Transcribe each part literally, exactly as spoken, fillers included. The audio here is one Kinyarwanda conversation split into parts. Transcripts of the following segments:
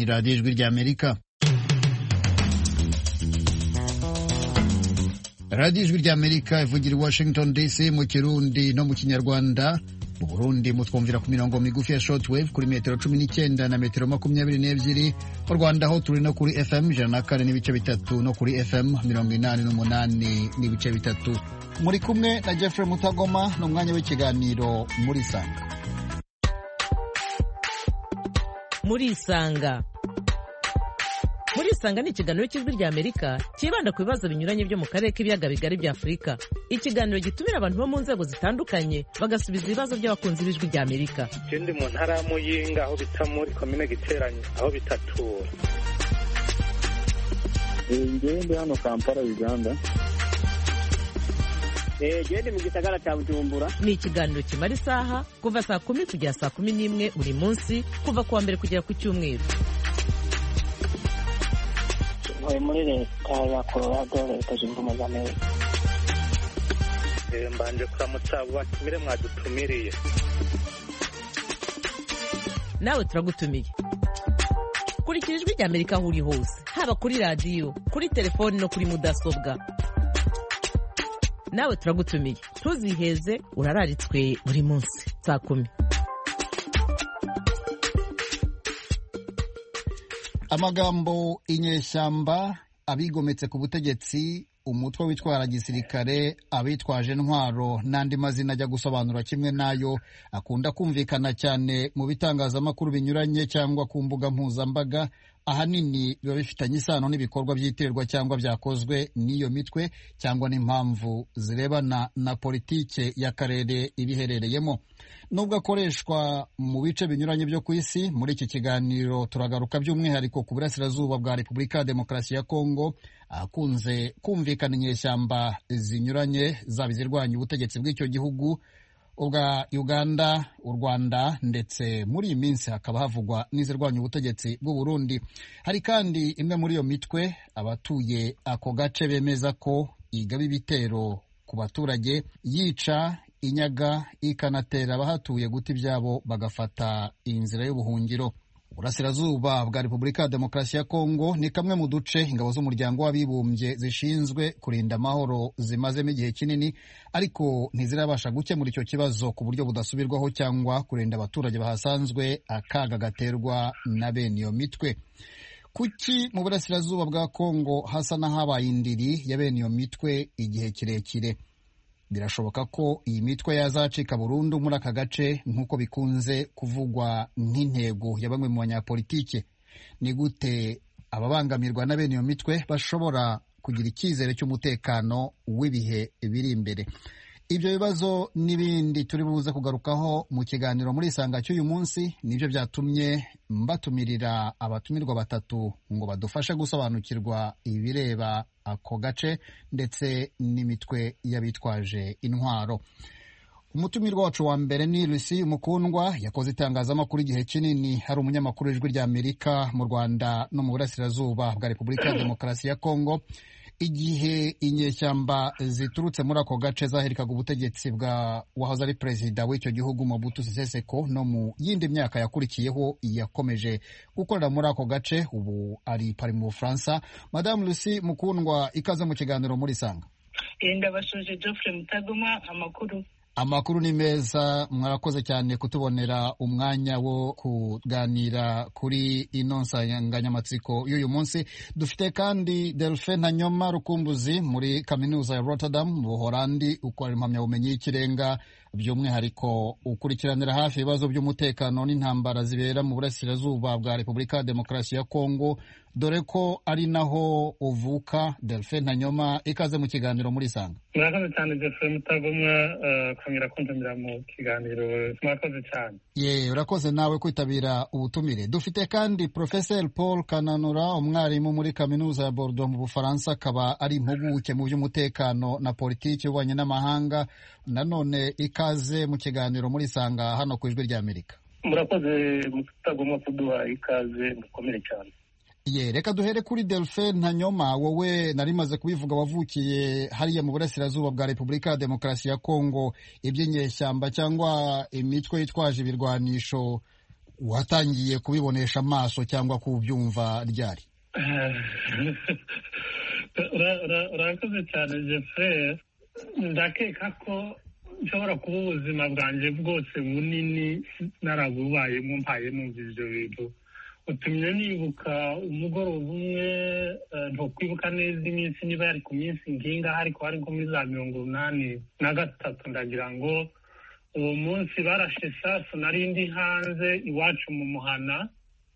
radiyo ijwi ry'Amerika. radiyo ijwi ry'Amerika ivugira i Washington D C mu Kirundi no mu Kinyarwanda. Mu Burundi mutwumvira ku mirongo migufi ya shortwave kuri metero cumi n'icyenda na metero makumyabiri n'ebyiri. Mu Rwanda ho turi no kuri F M ijana na kane n'ibice bitatu no kuri F M mirongo inani n'umunani n'ibice bitatu. Muri kumwe na Jeffrey Mutagoma n'umwanya w'ikiganiro muri Sanga. Muri Isanga. Muri Isanga ni ikiganiro cy'ijwi ry'Amerika kibanda ku bibazo binyuranye byo mu karere k'ibiyaga bigari bya Afurika. Ikiganiro gitumira abantu bo mu nzego zitandukanye bagasubiza ibibazo by'abakunzi b'ijwi ry'Amerika. Ikindi mu ntara ya Muyinga aho bita muri komine Giteranyi aho bitatura. Ngende hano Kampala Uganda. Eh gende mu gisagara cya Bujumbura. Ni ikiganiro kimara isaha kuva saa kumi kugera saa kumi n'imwe buri munsi kuva kuwa mbere kugera ku cyumweru. Ntuye muri leta ya Colorado, leta zunze ubumwe za Amerika. Eh mbanje kuramutsa batumire mwadutumiriye. Nawe turagutumiye. Kurikira ijwi ry'Amerika aho uri hose, haba kuri radiyo, kuri telefoni no kuri mudasobwa. Nawe turagutumiye. Ntuziheze, urararitswe buri munsi saa kumi. Amagambo inyeshyamba, abigometse ku butegetsi, umutwe witwara gisirikare, abitwaje intwaro n'andi mazina ajya gusobanura kimwe nayo akunda kumvikana cyane mu bitangazamakuru binyuranye cyangwa ku mbuga mpuzambaga. Ahanini biba bifitanye isano n'ibikorwa by'iterwa cyangwa byakozwe n'iyo mitwe cyangwa n'impamvu zirebana na politike y'akarere ibiherereyemo. Nubwo akoreshwa mu bice binyuranye byo ku isi, muri iki kiganiro turagaruka by'umwihariko ku burasirazuba bwa Repubulika ya Demokarasi ya Kongo, ahakunze kumvikana inyeshyamba zinyuranye zaba izirwanya ubutegetsi bw'icyo gihugu, ubwa Uganda, u Rwanda, ndetse muri iyi minsi hakaba havugwa n'izirwanya ubutegetsi bw'u Burundi. Hari kandi imwe muri iyo mitwe abatuye ako gace bemeza ko igaba ibitero ku baturage, yica, inyaga, ikanatera abahatuye guta ibyabo bagafata inzira y'ubuhungiro. Burasirazuba bwa Repubulika ya Demokarasi ya Kongo ni kamwe mu duce ingabo z'umuryango w'abibumbye zishinzwe kurinda amahoro zimazemo igihe kinini, ariko ntizirabasha gukemura icyo kibazo ku buryo budasubirwaho cyangwa kurinda abaturage bahasanzwe akaga gaterwa na bene iyo mitwe. Kuki mu burasirazuba bwa Kongo hasa n'ahabaye indiri ya bene iyo mitwe igihe kirekire? Birashoboka ko iyi mitwe yazacika burundu muri aka gace nk'uko bikunze kuvugwa nk'intego ya bamwe mu banyapolitike. Ni gute ababangamirwa na bene iyo mitwe bashobora kugira icyizere cy'umutekano w'ibihe biri imbere? Ibyo bibazo n'ibindi turi buze kugarukaho mu kiganiro muri Isanga cy'uyu munsi, nibyo byatumye mbatumirira abatumirwa batatu ngo badufashe gusobanukirwa ibireba ako gace ndetse n'imitwe y'abitwaje intwaro. Umutumirwa wacu wa mbere ni Lucy Mukundwa, yakoze itangazamakuru igihe kinini, hari umunyamakuru w'ijwi ry'Amerika mu Rwanda no mu burasirazuba bwa Repubulika ya Demokarasi ya Kongo. Igihe inyeshyamba ziturutse muri ako gace zaherikaga ubutegetsi bwa wahoze ari perezida w'icyo gihugu Mobutu Sese Seko, no mu yindi myaka yakurikiyeho yakomeje gukorera muri ako gace, ubu ari pari mu Bufaransa. Madame Lucy Mukundwa, ikaze mu kiganiro muri Sanga. Ndabashuje Geoffrey Mutagoma. Amakuru Amakuru ni meza, mwarakoze cyane kutubonera umwanya wo kuganira kuri ino nsanganyamatsiko y'uyu munsi. Dufite kandi Delphin Ntanyoma Rukumbuzi muri kaminuza ya Rotterdam mu Buholandi, ukora impamyabumenyi y'ikirenga, by'umwihariko ukurikiranira hafi ibibazo by'umutekano n'intambara zibera mu burasirazuba bwa Repubulika ya Demokarasi ya Kongo, dore ko ari naho uvuka. Delphin Ntanyoma, ikaze mu kiganiro muri Sanga. Murakoze cyane Jeffrey Mutagoma kongera kuntumira mu kiganiro. Murakoze cyane. Ye, urakoze nawe kwitabira ubutumire. Dufite kandi Professor Paul Kananura, umwarimu muri kaminuza ya Bordeaux mu Bufaransa, akaba ari impuguke mu by'umutekano na politiki y'ububanyi n'amahanga. Nanone ikaze mu kiganiro muri Sanga hano ku ijwi ry'Amerika. Murakoze Mutagoma kuduha ikaze, mukomere cyane. Ye, reka duhere kuri Delphin Ntanyoma, wowe narimaze kubivuga wavukiye hariya mu burasirazuba bwa Repubulika ya Demokarasi ya Kongo. Iby'inyeshyamba cyangwa imitwe yitwaje ibirwanisho watangiye kubibonesha amaso cyangwa kubyumva ryari? urakoze cyane Jeffrey. Ndakeka ko nshobora kuba ubuzima bwanjye bwose bunini narabubayemo mpaye numva ibyo bintu. Utumye nibuka umugoroba umwe, ntukwibuka neza iminsi niba yari ku minsi nginga, ariko hari nko muri za mirongo inani na gatatu ndagira ngo. Uwo munsi barashe isasu, nari ndi hanze iwacu mu muhana,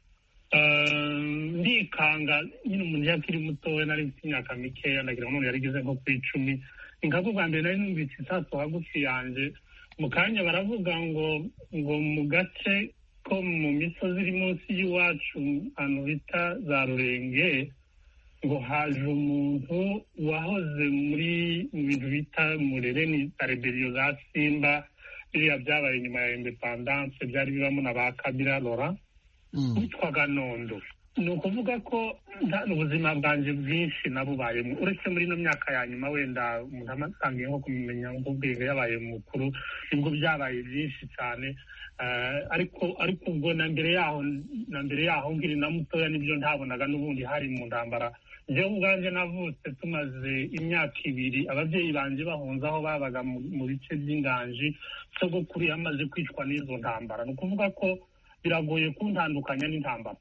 ndikanga nyine umuntu yakiri mutoya, nari mfite imyaka mikeya, ndagira ngo none yarigeze nko ku icumi. Ingavu bwa mbere nari numvise isasu hagufi yanjye, mu kanya baravuga ngo ngo mu gace ko mu misozi iri munsi y'iwacu ahantu bita za Rurenge, ngo haje umuntu wahoze muri mu bintu bita Murere ni rebellion za Simba, biriya byabaye nyuma ya independance, byari bibamo na ba Kabila Laurent, witwaga Nondo. Ni ukuvuga ko ubuzima bwanjye bwinshi nabubayemo, uretse muri ino myaka ya nyuma wenda umuntu amatangiye nko kumenya nk'ubwenge yabaye mukuru, nibwo byabaye byinshi cyane. ariko ariko ubwo na mbere yaho na mbere yaho ngiri na mutoya nibyo ntabonaga n'ubundi hari mu ndambara. Njyewe ubwanjye navutse tumaze imyaka ibiri, ababyeyi banjye bahunze aho babaga mu bice by'inganji, sogokuru yamaze kwicwa n'izo ntambara. Ni ukuvuga ko biragoye kuntandukanya n'intambara.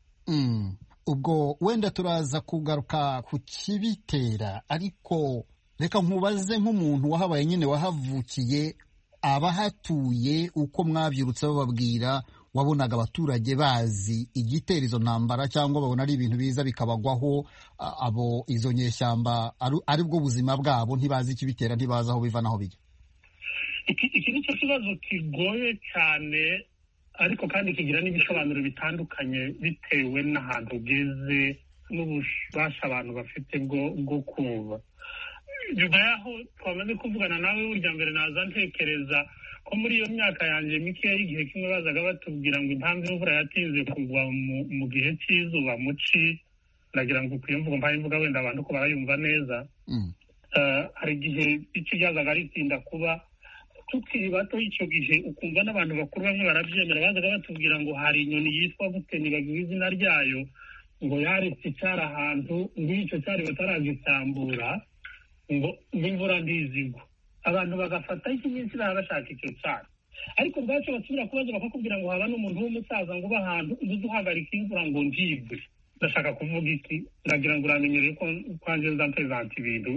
Ubwo wenda turaza kugaruka ku kibitera, ariko reka nkubaze nk'umuntu wahabaye nyine wahavukiye, abahatuye uko mwabyirutse bababwira, wabonaga abaturage bazi igitera izo ntambara cyangwa babona ari ibintu biza bikabagwaho, abo izo nyeshyamba ari bwo buzima bwabo, ntibazi ikibitera, ntibazi aho biva naho bijya? Iki ni cyo kibazo kigoye cyane, ariko kandi kigira n'ibisobanuro bitandukanye bitewe n'ahantu ugeze n'ububasha abantu bafite bwo kumva. Nyuma yaho twamaze kuvugana nawe, burya mbere naza ntekereza ko muri iyo myaka yanjye mikeya y'igihe kimwe bazaga batubwira ngo impamvu imvura yatinze kugwa mu gihe cy'izuba mu ci, ndagira ngo ukwiye mvugo mbaye mvuga wenda abantu ko barayumva neza. Hari igihe iki ryazaga ritinda kuba, tukiri bato icyo gihe ukumva n'abantu bakuru bamwe barabyemera, bazaga batubwira ngo hari inyoni yitwa buteni, bagize izina ryayo, ngo yaretse icyari ahantu, ngo icyo cyari bataragitambura, ngo imvura ndizigwa. Abantu bagafata iki minsi baba bashaka icyo cyari, ariko bwacyo basubira kubaza bakakubwira ngo haba n'umuntu w'umusaza ngo uba ahantu uzi uhagarika imvura ngo ndibwe. Ndashaka kuvuga iki? Ndagira ngo uramenyereye ko kwanjye nza mpezanta ibintu.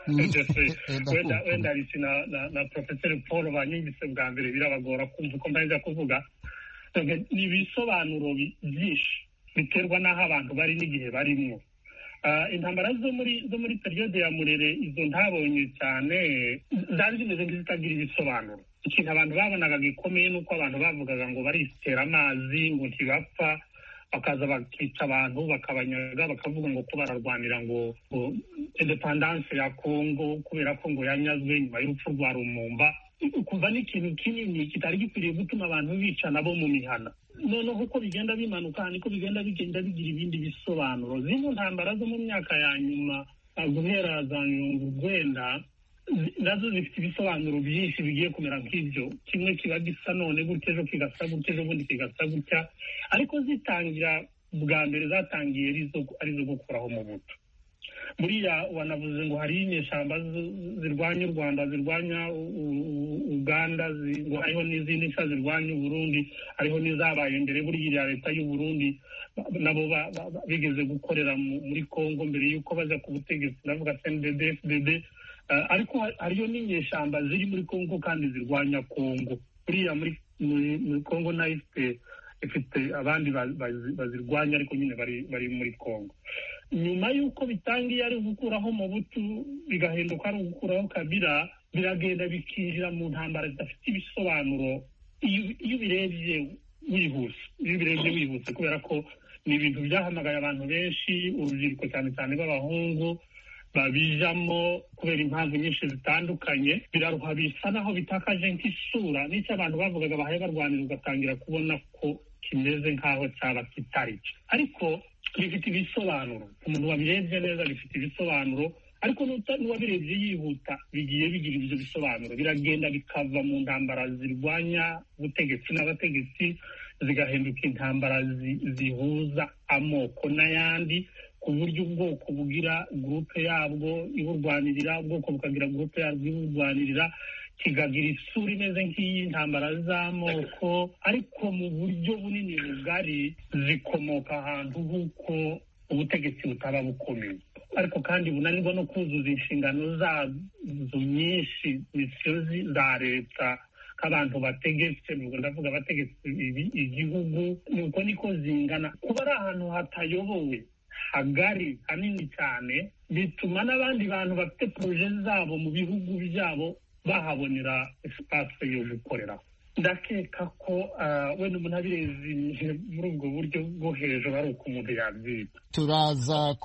wenda wenda risi na na Professor Paul banyumvise bwa mbere birabagora kumva uko mbanza kuvuga. Ni ibisobanuro byinshi biterwa n'aho abantu bari n'igihe barimo. Intambara zo muri zo muri periode ya Murere, izo ntabonye cyane, zari zimeze nk'izitagira ibisobanuro. Ikintu abantu babonaga gikomeye nuko abantu bavugaga ngo baritera amazi, ngo ntibapfa, bakaza bakica abantu bakabanyaga, bakavuga ngo ko bararwanira ngo independence ya Congo kubera ko ngo yanyazwe nyuma y'urupfu rwa Lumumba. Kuva n'ikintu kinini kitari gikwiriye gutuma abantu bica nabo mu mihana. Noneho uko bigenda bimanuka niko bigenda bigenda bigira ibindi bisobanuro. Zino ntambara zo mu myaka ya nyuma guhera za mirongo urwenda, nazo zifite ibisobanuro byinshi bigiye kumera nk'ibyo. Kimwe kiba gisa none gutya, ejo kigasa gutya, ejo bundi kigasa gutya, ariko zitangira bwa mbere zatangiye arizo gukuraho mu buto. Buriya wanavuze ngo hari inyeshyamba zirwanya u Rwanda, zirwanya Uganda, ngo hariho n'izindi nshya zirwanya u Burundi, hariho n'izabaye mbere buriya leta y'u Burundi nabo bigeze gukorera muri Congo mbere y'uko baza ku butegetsi, ndavuga C N D D F D D. Ariko hariyo n'inyeshyamba ziri muri Congo kandi zirwanya Congo. Buriya muri muri Congo na ifite ifite abandi bazirwanya, ariko nyine bari bari muri Congo. Nyuma y'uko bitangiye ari gukuraho mu butu bigahinduka ari gukuraho Kabila, biragenda bikinjira mu ntambara zidafite ibisobanuro iyo birebye wihuse iyo birebye wihuse kubera ko ni ibintu byahamagaye abantu benshi, urubyiruko cyane cyane b'abahungu babijamo kubera impamvu nyinshi zitandukanye. Biraruha, bisa naho bitakaje nk'isura n'icyo abantu bavugaga bahaye barwanira, ugatangira kubona ko kimeze nk'aho cyaba kitari cyo, ariko bifite ibisobanuro. Umuntu wabirebye neza bifite ibisobanuro, ariko n'uwabirebye yihuta bigiye bigira ibyo bisobanuro, biragenda bikava mu ntambara zirwanya ubutegetsi n'abategetsi, zigahinduka intambara zihuza amoko n'ayandi, ku buryo ubwoko bugira gurupe yabwo iburwanirira, ubwoko bukagira gurupe yabwo iburwanirira, kigagira isura imeze nk'iy'intambara z'amoko, ariko mu buryo bunini bugari zikomoka ahantu h'uko ubutegetsi butaba bukomeye, ariko kandi bunanirwa no kuzuza inshingano zazo nyinshi, misiyo za leta k'abantu bategetse, nubwo ndavuga abategetsi igihugu, nuko niko zingana. Kuba ari ahantu hatayobowe hagari hanini cyane, bituma n'abandi bantu bafite poroje zabo mu bihugu byabo bahabonera espace yo gukorera. Ndakeka ko wenda umuntu abirezi muri ubwo buryo bwo hejuru ari uko umuntu yabyita. Turaza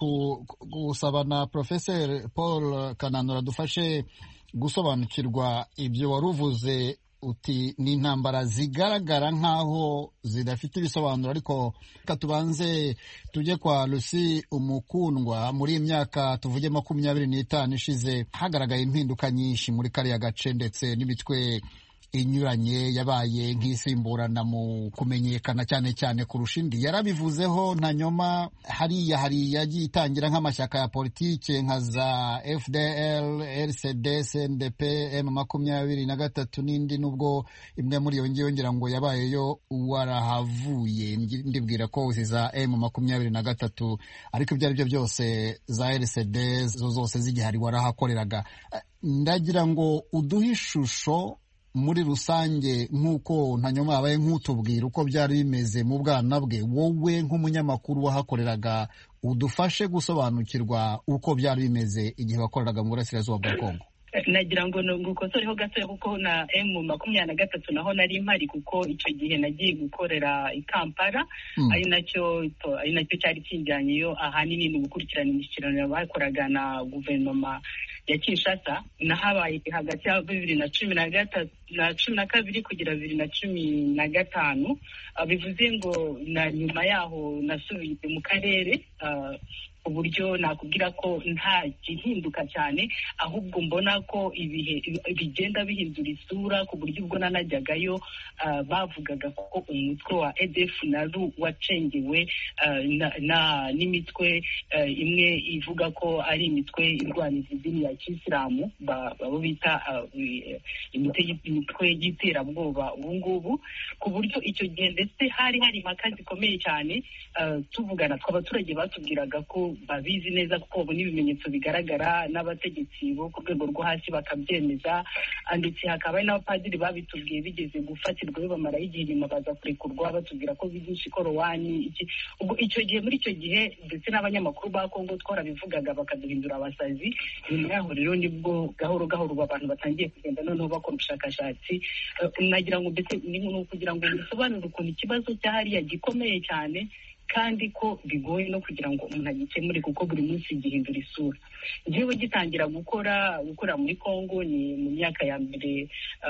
gusaba na Professeur Paul Kananura dufashe gusobanukirwa ibyo waruvuze uti ni intambara zigaragara nk'aho zidafite ibisobanuro, ariko katubanze tujye kwa Lucy Umukundwa. Muri iyi myaka tuvuge makumyabiri n'itanu ishize hagaragaye impinduka nyinshi muri kariya gace, ndetse n'imitwe inyuranye yabaye nk'isimburana mu kumenyekana cyane cyane kurusha indi. Yarabivuzeho nta nyoma, hariya hari yagiye itangira nk'amashyaka ya politike nka za F D L, R C D, C N D P, M makumyabiri na gatatu n'indi, nubwo imwe muri iyo ngiyo ngira ngo yabayeyo warahavuye, ndibwira ko za M makumyabiri na gatatu, ariko ibyo ari byo byose za R C D zo zose zigihari warahakoreraga. Ndagira ngo uduhe ishusho muri rusange nk'uko ntanyuma yabaye nk'utubwira uko byari bimeze mu bwana bwe, wowe nk'umunyamakuru wahakoreraga udufashe gusobanukirwa uko byari bimeze igihe wakoreraga mu burasirazuba bwa Kongo. Nagira ngo ngukosoreho gato kuko na M makumyabiri na gatatu naho nari mpari, kuko icyo gihe nagiye gukorera i Kampala, mm. ari nacyo ari nacyo cyari kinjyanyeyo ahanini ni gukurikirana imishyikirano bakoraga na guverinoma ya Kinshasa. Nahabaye hagati ya bibiri na cumi na gatatu na cumi na kabiri kugera bibiri na cumi na gatanu, bivuze ngo na nyuma yaho nasubiye mu karere, uh, uburyo nakubwira ko nta gihinduka cyane, ahubwo mbona ko ibihe bigenda bihindura isura, ku buryo ubwo nanajyagayo uh, bavugaga ko umutwe wa E D F naru wacengewe uh, na, na n'imitwe uh, imwe ivuga ko ari imitwe irwaniza idini ya Kisilamu, babo bita uh, imitwe y'iterabwoba ubu ngubu, ku buryo icyo gihe ndetse hari hari impaka zikomeye cyane. Uh, tuvugana tw'abaturage batubwiraga ko babizi neza kuko babona ibimenyetso bigaragara, n'abategetsi bo ku rwego rwo hasi bakabyemeza, ndetse hakaba hari n'abapadiri babitubwiye bigeze gufatirwa bamaraho igihe nyuma baza kurekurwa batubwira ko bigisha ikorowani. Ubwo icyo gihe muri icyo gihe ndetse n'abanyamakuru ba Kongo twarabivugaga bakaduhindura abasazi. Nyuma yaho rero nibwo gahoro gahoro abantu batangiye kugenda noneho bakora ubushakashatsi. Uh, nagira ngo mbese ni kugira ngo bisobanure ukuntu ikibazo cyahariya gikomeye cyane, kandi ko bigoye no kugira ngo umuntu agikemure kuko buri munsi gihindura isura. Njyewe gitangira gukora gukora muri Kongo ni mu myaka ya mbere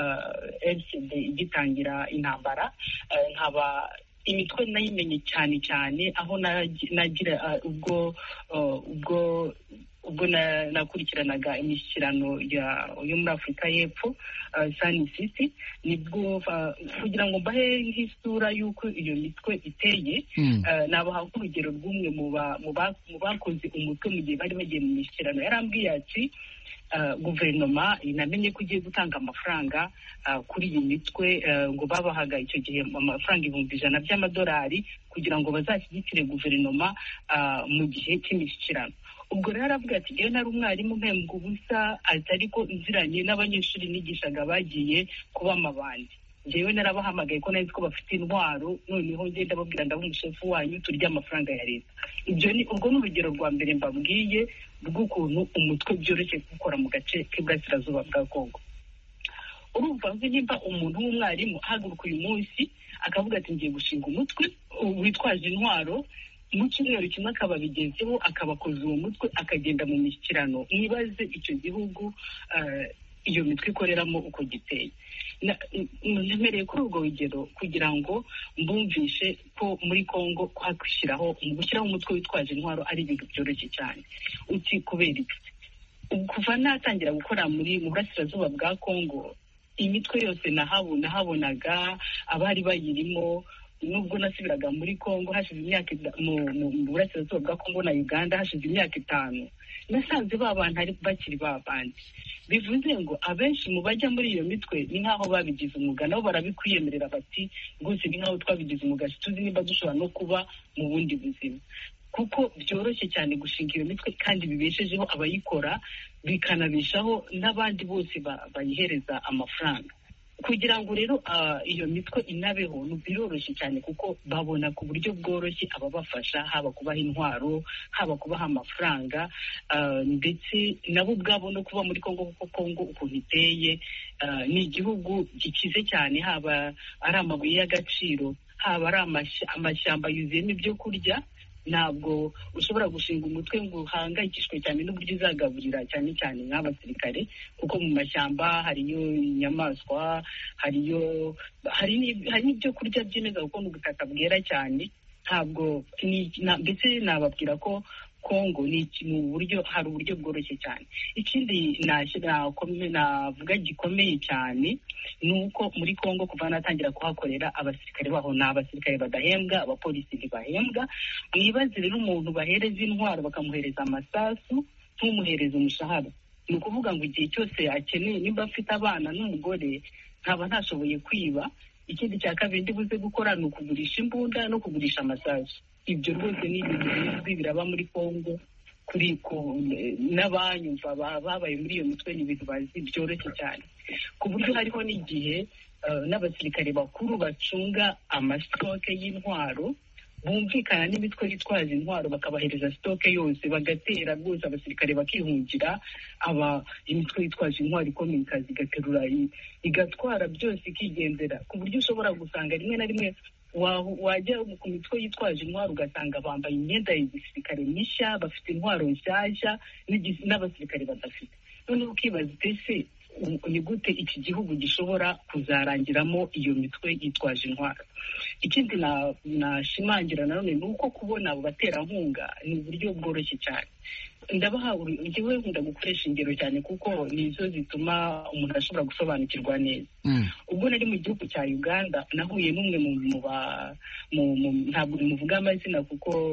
R C D igitangira intambara, nkaba imitwe nayimenye cyane cyane aho nagira ubwo ubwo ubwo nakurikiranaga imishyikirano yo muri Afurika y'Epfo, Sun City, nibwo kugira ngo mbahe nk'isura y'uko iyo mitwe iteye. Nabaha nk'urugero rw'umwe mu bakoze umutwe mu gihe bari bagiye mu mishyikirano. Yarambwiye ati guverinoma inamenye ko igiye gutanga amafaranga kuri iyi mitwe, ngo babahaga icyo gihe amafaranga ibihumbi ijana by'amadolari kugira ngo bazashyigikire guverinoma mu gihe cy'imishyikirano. Ubwo rero aravuga ati ngewe nari umwarimu mpembwa ubusa, ati ariko nziranye n'abanyeshuri nigishaga bagiye kuba amabandi. Ngewe narabahamagaye ko nari ko bafite intwaro, noneho ngenda babwira ndaba umushefu wanyu turya amafaranga ya leta. Ibyo ni ubwo n'urugero rwa mbere mbabwiye rw'ukuntu umutwe byoroshye gukora mu gace k'iburasirazuba bwa Kongo. Urumva nzi nimba umuntu w'umwarimu ahaguruka uyu munsi akavuga ati ngiye gushinga umutwe witwaje intwaro, mu cyumweru kimwe akaba bigezeho akabakoza uwo mutwe akagenda mu mishyikirano, nibaze icyo gihugu iyo mitwe ikoreramo uko giteye. Ntemereye kuri urwo rugero kugira ngo mbumvishe ko muri Kongo kwakwishyiraho gushyiraho umutwe witwaje intwaro ari ibintu byoroshye cyane. Uti kubera iki? Kuva natangira gukora muri mu burasirazuba bwa Kongo, imitwe yose nahabonaga abari bayirimo nubwo nasubiraga muri Congo hashize imyaka mu burasirazuba bwa Congo na Uganda hashize imyaka itanu, nasanze ba bantu ari bakiri ba bandi. Bivuze ngo abenshi mu bajya muri iyo mitwe ni nk'aho babigize umwuga, nabo barabikwiyemerera bati rwose ni nk'aho twabigize umwuga, tuzi niba dushobora no kuba mu bundi buzima, kuko byoroshye cyane gushinga iyo mitwe kandi bibeshejeho abayikora, bikanabeshaho n'abandi bose bayihereza amafaranga. Kugira ngo rero iyo mitwe inabeho biroroshye cyane, kuko babona ku buryo bworoshye ababafasha, haba kubaha intwaro, haba kubaha amafaranga, ndetse nabo ubwabo no kuba muri Congo, kuko Congo ukuntu iteye ni igihugu gikize cyane, haba ari amabuye y'agaciro, haba ari amashyamba yuzuyemo ibyo kurya. Ntabwo ushobora gushinga umutwe ngo uhangayikishwe cyane n'uburyo uzagaburira cyane cyane nk'abasirikare, kuko mu mashyamba hariyo inyamaswa, hariyo hari n'ibyo kurya byemeza kuko n'ubutaka bwera cyane. Ntabwo ndetse nababwira ko Congo ni mu buryo hari uburyo bworoshye cyane. Ikindi navuga gikomeye cyane ni uko muri Congo kuva natangira kuhakorera, abasirikare baho ni abasirikare badahembwa, abapolisi ntibahembwa. Mwibaze rero umuntu bahereza intwaro bakamuhereza amasasu, ntumuhereze umushahara. Ni ukuvuga ngo igihe cyose akeneye, nimba afite abana n'umugore, nkaba ntashoboye kwiba, ikindi cya kabiri ndibuze gukora ni ukugurisha imbunda no kugurisha amasasu. Ibyo rwose ni ibintu bizwi biraba muri Congo, kuri n'abanyumva babaye muri iyo mitwe ni ibintu bazi byoroshye cyane, ku buryo hariho n'igihe n'abasirikare bakuru bacunga amasitoke y'intwaro bumvikana n'imitwe yitwaza intwaro, bakabahereza sitoke yose, bagatera rwose abasirikare bakihungira, aba imitwe yitwaje intwaro ikomeye ikaza igaterura igatwara byose ikigendera, ku buryo ushobora gusanga rimwe na rimwe wajya ku mitwe yitwaje intwaro ugasanga bambaye imyenda ya gisirikare mishya, bafite intwaro nshyashya n'abasirikare badafite. Noneho ukibaza ese ni gute iki gihugu gishobora kuzarangiramo iyo mitwe yitwaje intwaro? Ikindi nashimangira nanone ni uko kubona abo baterankunga ni uburyo bworoshye cyane. Ndabaha njyewe nkunda gukoresha ingero cyane kuko nizo zituma umuntu ashobora gusobanukirwa neza. Ubwo nari mu gihugu cya Uganda nahuye n'umwe mu ba ntabwo muvuga amazina kuko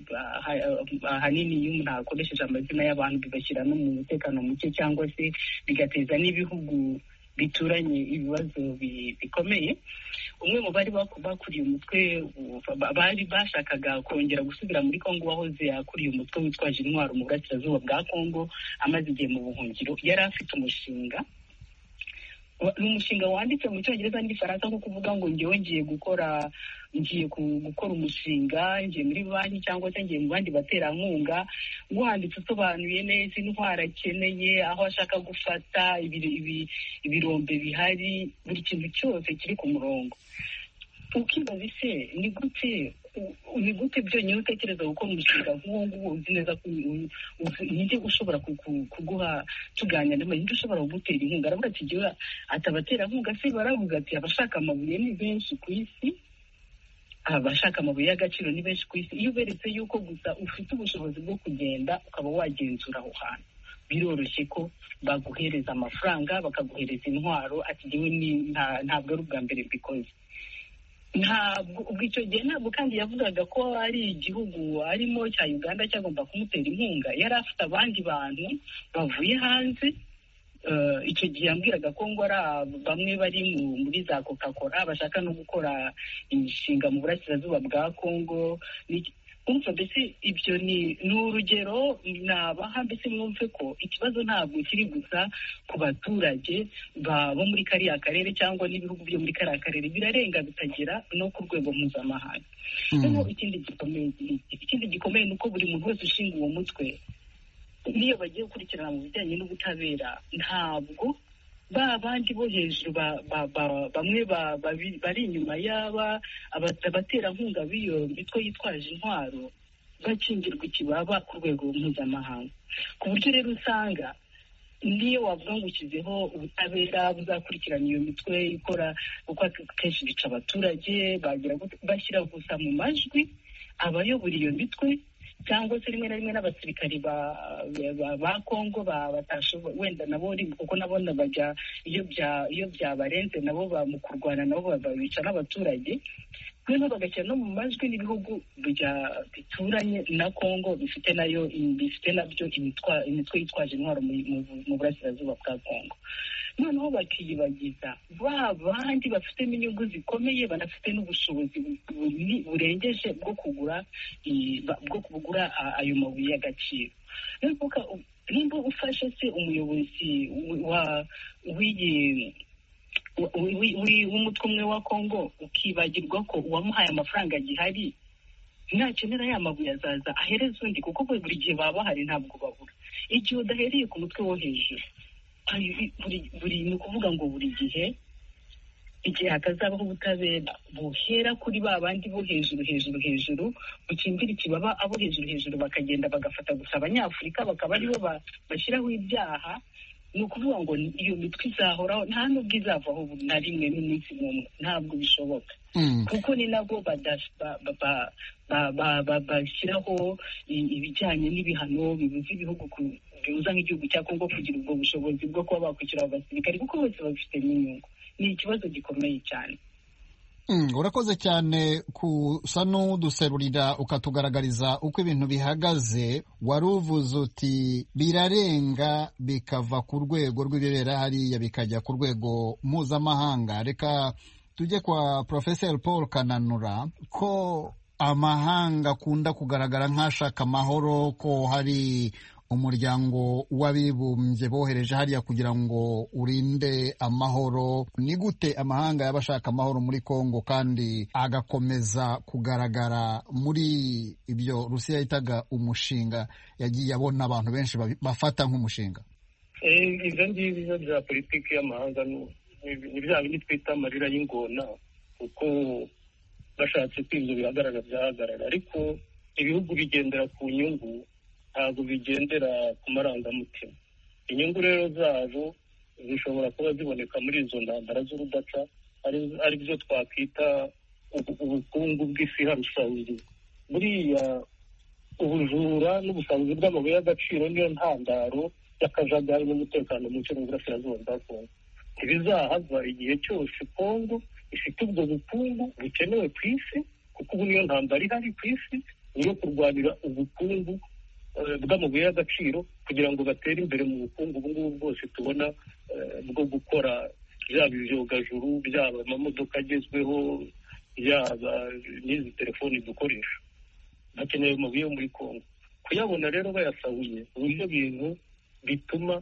ahanini iyo umuntu akoresheje amazina y'abantu bibashyira no mu mutekano muke, cyangwa se bigateza n'ibihugu bituranye ibibazo bikomeye. Umwe mu bari bakuriye umutwe bari bashakaga kongera gusubira muri Congo, wahoze akuriye umutwe witwaje intwaro mu burasirazuba bwa Congo, amaze igihe mu buhungiro. Yari afite umushinga, ni umushinga wanditse mu Cyongereza n'igifaransa, nko kuvuga ngo ngewe ngiye gukora ngiye gukora umushinga, ngiye muri banki cyangwa se ngiye mu bandi baterankunga, wanditse usobanuye neza intwaro akeneye, aho ashaka gufata ibirombe bihari, buri kintu cyose kiri ku murongo. Ukibaza ise ni gute ni gute byonyine utekereza gukora umushinga nk'uwo nguwo, uzi neza ko ninde ushobora kuguha tuganira nawe, ninde ushobora kugutera inkunga? Aravuga ati igihe atabaterankunga se baravuga ati abashaka amabuye ni benshi ku isi, abashaka amabuye y'agaciro ni benshi ku isi. Iyo uberetse yuko gusa ufite ubushobozi bwo kugenda ukaba wagenzura aho hantu, biroroshye ko baguhereza amafaranga, bakaguhereza intwaro. Ati ngewe ntabwo ari ubwa mbere mbikoze. Ntabwo ubwo icyo gihe ntabwo kandi yavugaga ko ari igihugu arimo cya Uganda cyagomba kumutera inkunga, yari afite abandi bantu bavuye hanze. Icyo gihe yambwiraga ko ngo ari bamwe bari muri za Coca-Cola bashaka no gukora imishinga mu burasirazuba bwa Congo. Umva mbese ibyo ni urugero nabaha, mbese mwumve ko ikibazo ntabwo kiri gusa ku baturage bo muri kariya karere cyangwa n'ibihugu byo muri kariya karere, birarenga bitagera no ku rwego mpuzamahanga. Noneho ikindi gikomeye ikindi gikomeye ni uko buri muntu wese ushinga uwo mutwe, niyo bagiye gukurikirana mu bijyanye n'ubutabera, ntabwo ba bandi bo hejuru bamwe bari inyuma y'aba abaterankunga b'iyo mitwe yitwaje intwaro bakingirwa ikibaba ku rwego mpuzamahanga, ku buryo rero usanga niyo wavuga ngo ushyizeho ubutabera buzakurikirana iyo mitwe ikora, kuko akenshi bica abaturage, bashyira gusa mu majwi abayobora iyo mitwe, cyangwa se rimwe na rimwe n'abasirikari ba Congo batashoboye wenda nabo, kuko nabo bajya iyo byabarenze nabo mu kurwana nabo babica n'abaturage. noneho bagashyira no mu majwi n'ibihugu bituranye na Kongo bifite nayo bifite nabyo imitwe yitwaje intwaro mu burasirazuba bwa Kongo. Noneho bakiyibagiza ba bandi bafitemo inyungu zikomeye, banafite n'ubushobozi burengeje bwo kugura bwo kugura ayo mabuye y'agaciro. Nimba ufashe se umuyobozi wa w'iyi w'umutwe umwe wa Kongo ukibagirwa ko uwamuhaye amafaranga gihari nakenera ya mabuye azaza ahereza undi, kuko buri gihe baba bahari ntabwo babura. Igihe udahereye ku mutwe wo hejuru, buri ni ukuvuga ngo buri gihe igihe hatazabaho ubutabera buhera kuri ba bandi bo hejuru hejuru hejuru, bukimbira ikibaba abo hejuru hejuru bakagenda bagafata gusa Abanyafurika bakaba aribo bashyiraho ibyaha, ni ukuvuga ngo iyo mitwe izahoraho nta n'ubwo izavaho na rimwe n'umunsi n'umwe, ntabwo bishoboka. Kuko ni nabo bashyiraho ibijyanye n'ibihano bibuza ibihugu bibuza nk'igihugu cya Kongo kugira ubwo bushobozi bwo kuba bakwishyura abasirikari, kuko bose babifitemo inyungu. Ni ikibazo gikomeye cyane. Urakoze cyane kusa n'uduserurira ukatugaragariza uko ibintu bihagaze. Wari uvuze uti birarenga bikava ku rwego rw'ibibera hariya bikajya ku rwego mpuzamahanga. Reka tujye kwa Professor Paul Kananura, ko amahanga akunda kugaragara nk'ashaka amahoro, ko hari umuryango w'abibumbye bohereje hariya kugira ngo urinde amahoro. Ni gute amahanga yaba ashaka amahoro muri Kongo kandi agakomeza kugaragara muri ibyo Rusiya yitaga umushinga yagiye abona abantu benshi bafata nk'umushinga? Ibyo ngibyo bya politiki y'amahanga ni bya bindi twita amarira y'ingona, kuko bashatse ko ibyo bihagarara byahagarara, ariko ibihugu bigendera ku nyungu, ntabwo bigendera ku marangamutima. Inyungu rero zabo zishobora kuba ziboneka muri izo ntambara z'urudaca, ari byo twakwita ubukungu bw'isi harusahuzi. Buriya ubujura n'ubusahuzi bw'amabuye y'agaciro niyo ntandaro y'akajagari n'umutekano muke mu burasirazuba bwa Kongo. Ntibizahava igihe cyose Kongo ifite ubwo bukungu bukenewe ku isi, kuko ubu niyo ntambara ihari ku isi, niyo kurwanira ubukungu bw'amabuye y'agaciro kugira ngo batere imbere mu bukungu ubu ngubu bwose tubona bwo gukora, byaba ibyogajuru, byaba amamodoka agezweho, byaba n'izi telefoni dukoresha. Bakeneye amabuye yo muri Kongo. Kuyabona rero bayasahuye, uburyo bintu bituma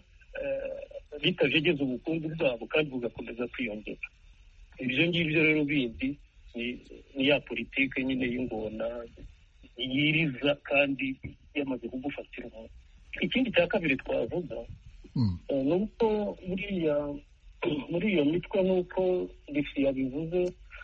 bitajegeza ubukungu bwabo kandi bugakomeza kwiyongera. Ibyo ngibyo rero bindi ni ya politike nyine y'ingona yiriza kandi yamaze kugufatira umuntu. Ikindi cya kabiri twavuga ni uko buriya muri iyo mitwe nk'uko Risi yabivuze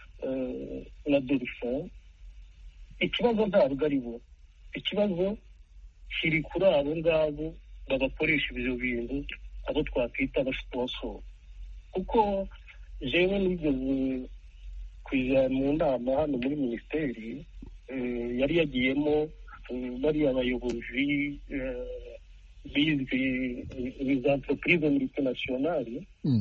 na Delphin, ikibazo ntabwo ari bo, ikibazo kiri kuri abo ngabo bagakoresha ibyo bintu, abo twakwita abasiponsoro. Kuko jewe nigeze kujya mu nama hano muri minisiteri yari yagiyemo bariya abayobozi bizi iza entreprise multinationale,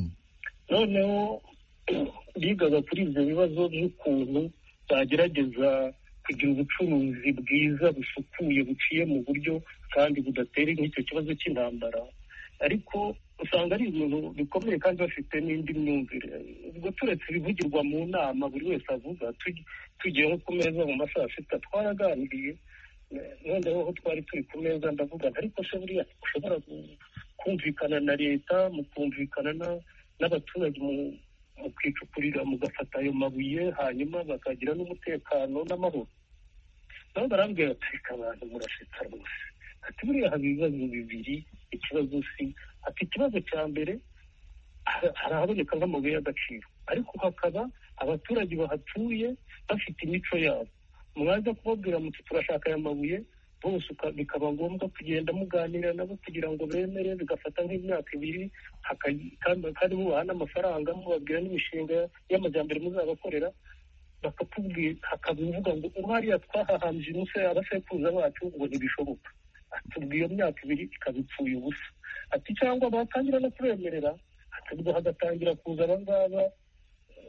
noneho bigaga kuri ibyo bibazo by'ukuntu bagerageza kugira ubucuruzi bwiza busukuye buciye mu buryo kandi budatera nk'icyo kibazo cy'intambara. Ariko usanga ari ibintu bikomeye kandi bafite n'indi myumvire. Ubwo turetse ibivugirwa mu nama buri wese avuga, tugiye nko ku meza mu masaha sita twaraganiriye, noneho aho twari turi ku meza ndavuga ariko se buriya ushobora kumvikana na leta, mukumvikana n'abaturage mu kwicukurira, mugafata ayo mabuye hanyuma bakagira n'umutekano n'amahoro. Nabo barambwira ati reka abantu murashetsa rwose, ati buriya haba ibibazo bibiri. Ikibazo si ati ikibazo cya mbere harahaboneka nk'amabuye y'agaciro, ariko hakaba abaturage bahatuye bafite imico yabo. Mwaza kubabwira muti turashaka aya mabuye, bose bikaba ngombwa kugenda muganira nabo kugira ngo bemere, bigafata nk'imyaka ibiri, kandi mubaha n'amafaranga, mubabwira n'imishinga y'amajyambere muzabakorera, bakakubwira hakabivuga ngo uhariya twahahambye umuse abasekuruza bacu ngo ntibishoboka. Atubwiye iyo myaka ibiri ikaba ipfuye ubusa. Ati cyangwa batangira no kubemerera, ubwo hagatangira kuza abangaba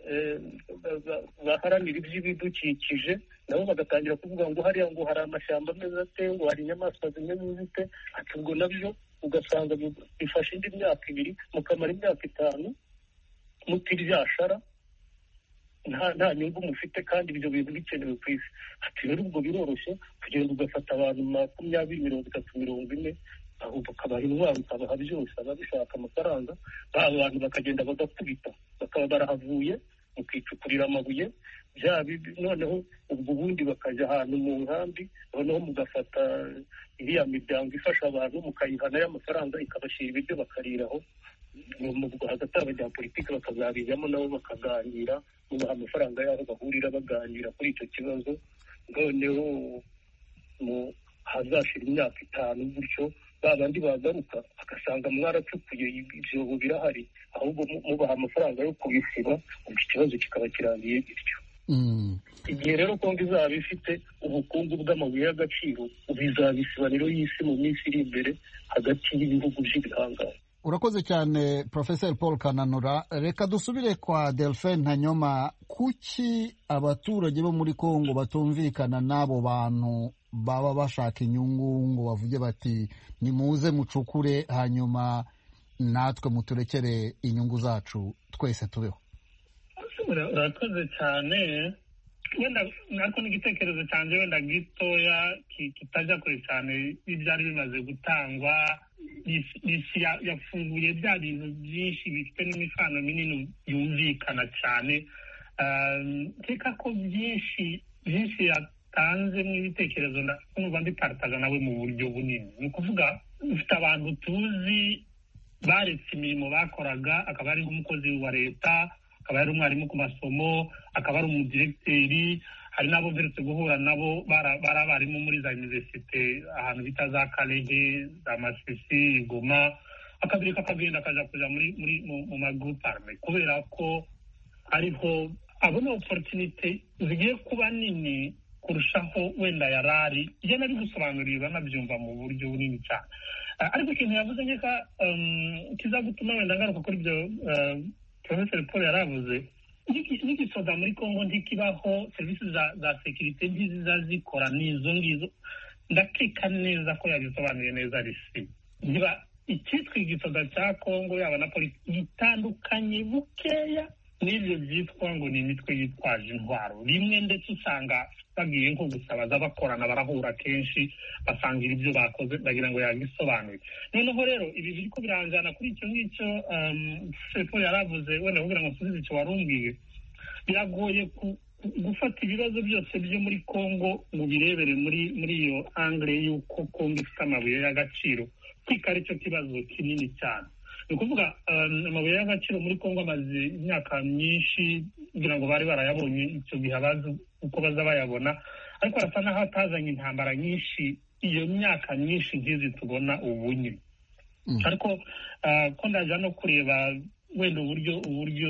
baharanira iby'ibidukikije nabo bagatangira kuvuga ngo hariya ngo hari amashyamba ameze ate, ngo hari inyamaswa zimwe zite, ati ubwo nabyo ugasanga bifashe indi myaka ibiri mukamara imyaka itanu mutiryashara nta nta nyungu mufite kandi ibyo bintu bikenewe ku isi. Ati rero ubwo biroroshye kugenda ugafata abantu makumyabiri mirongo itatu mirongo ine ahubwo ukabaha intwaro ukabaha byose ababishaka amafaranga, ba bantu bakagenda bagakubita bakaba barahavuye mukicukurira amabuye bya noneho ubwo bundi bakajya ahantu mu nkambi, noneho mugafata iriya miryango ifasha abantu mukayihana y'amafaranga ikabashyira ibiryo bakariraho, hagati y'abanyapolitiki bakazabijyamo nabo bakaganira mubaha amafaranga y'aho bahurira baganira kuri icyo kibazo, noneho hazashira imyaka itanu gutyo ba bandi bagaruka bagasanga mwaracukuye ibyobo birahari, ahubwo mubaha amafaranga yo kubisiba ubwo ikibazo kikaba kirangiye bityo. Igihe rero Kongo izaba ifite ubukungu bw'amabuye y'agaciro bizabisiba rero y'isi mu minsi iri imbere hagati y'ibihugu by'ibihangange. Urakoze cyane Professor Paul Kananura. Reka dusubire kwa Delphin Ntanyoma. Kuki abaturage bo muri Kongo batumvikana n'abo bantu baba bashaka inyungu ngo bavuge bati nimuze mucukure hanyuma natwe muturekere inyungu zacu twese tubeho? Urakoze cyane. Wenda nako n'igitekerezo cyanjye wenda gitoya kitajya kure cyane ibyari bimaze gutangwa. Isi yafunguye bya bintu byinshi bifite n'imifano minini yumvikana cyane. Reka ko byinshi byinshi yatanze n'ibitekerezo numva mbipartaga nawe mu buryo bunini. Ni ukuvuga ufite abantu tuzi baretse imirimo bakoraga, akaba ari nk'umukozi wa leta, akaba ari umwarimu ku masomo, akaba ari umudiregiteri, hari n'abo mperutse guhura nabo bari abarimu muri za universite ahantu bita za Kalege, za Masisi, Goma, akabireka akagenda akaja kuja muri muri mu magroupe arme kubera ko ariho abona opportunity zigiye kuba nini kurushaho wenda yarari. Iyo nari gusobanurira nabyumva mu buryo bunini cyane, ariko ikintu yavuze nkeka kiza gutuma wenda ngaruka kuri ibyo Professor Paul yaravuze. N'igisoda muri Kongo ntikibaho serivisi za za security ntiziza zikora n'izo ngizo. Ndakeka neza ko yabisobanuye neza risi. Niba icyitwa igisoda cya Kongo yaba na polisi gitandukanye bukeya n'ibyo byitwa ngo ni imitwe yitwaje intwaro. Rimwe ndetse usanga bagiye nko gusabaza bakorana barahura kenshi basangira ibyo bakoze bagira ngo yagisobanuye. Noneho rero ibi biriko biranjana kuri icyo ngicyo Sepo yaravuze wenda kugira ngo nsubize icyo warumbwiye. Biragoye gufata ibibazo byose byo muri Kongo ngo birebere muri muri iyo angle y'uko Kongo ifite amabuye y'agaciro, kwika ari cyo kibazo kinini cyane. Ni ukuvuga amabuye y'agaciro muri Kongo amaze imyaka myinshi kugira ngo bari barayabonye icyo gihe abazi uko baza bayabona, ariko arasa n'aho atazanye intambara nyinshi iyo myaka myinshi nk'izi tubona ubu nyine. Ariko ko ndaja no kureba wenda uburyo uburyo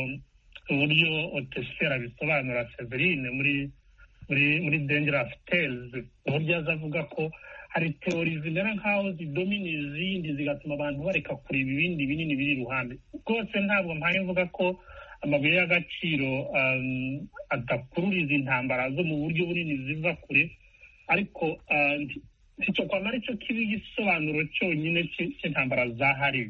uburyo Otesera bisobanura Severine muri muri muri Dangerous Tales, uburyo azavuga ko hari teori zimera nk'aho zidomina izindi zigatuma abantu bareka kureba ibindi binini biri iruhande. Rwose ntabwo mpaye mvuga ko amabuye y'agaciro adakururiza intambara zo mu buryo bunini ziva kure, ariko icyo kwama ari cyo kiba igisobanuro cyonyine cy'intambara zahariwe.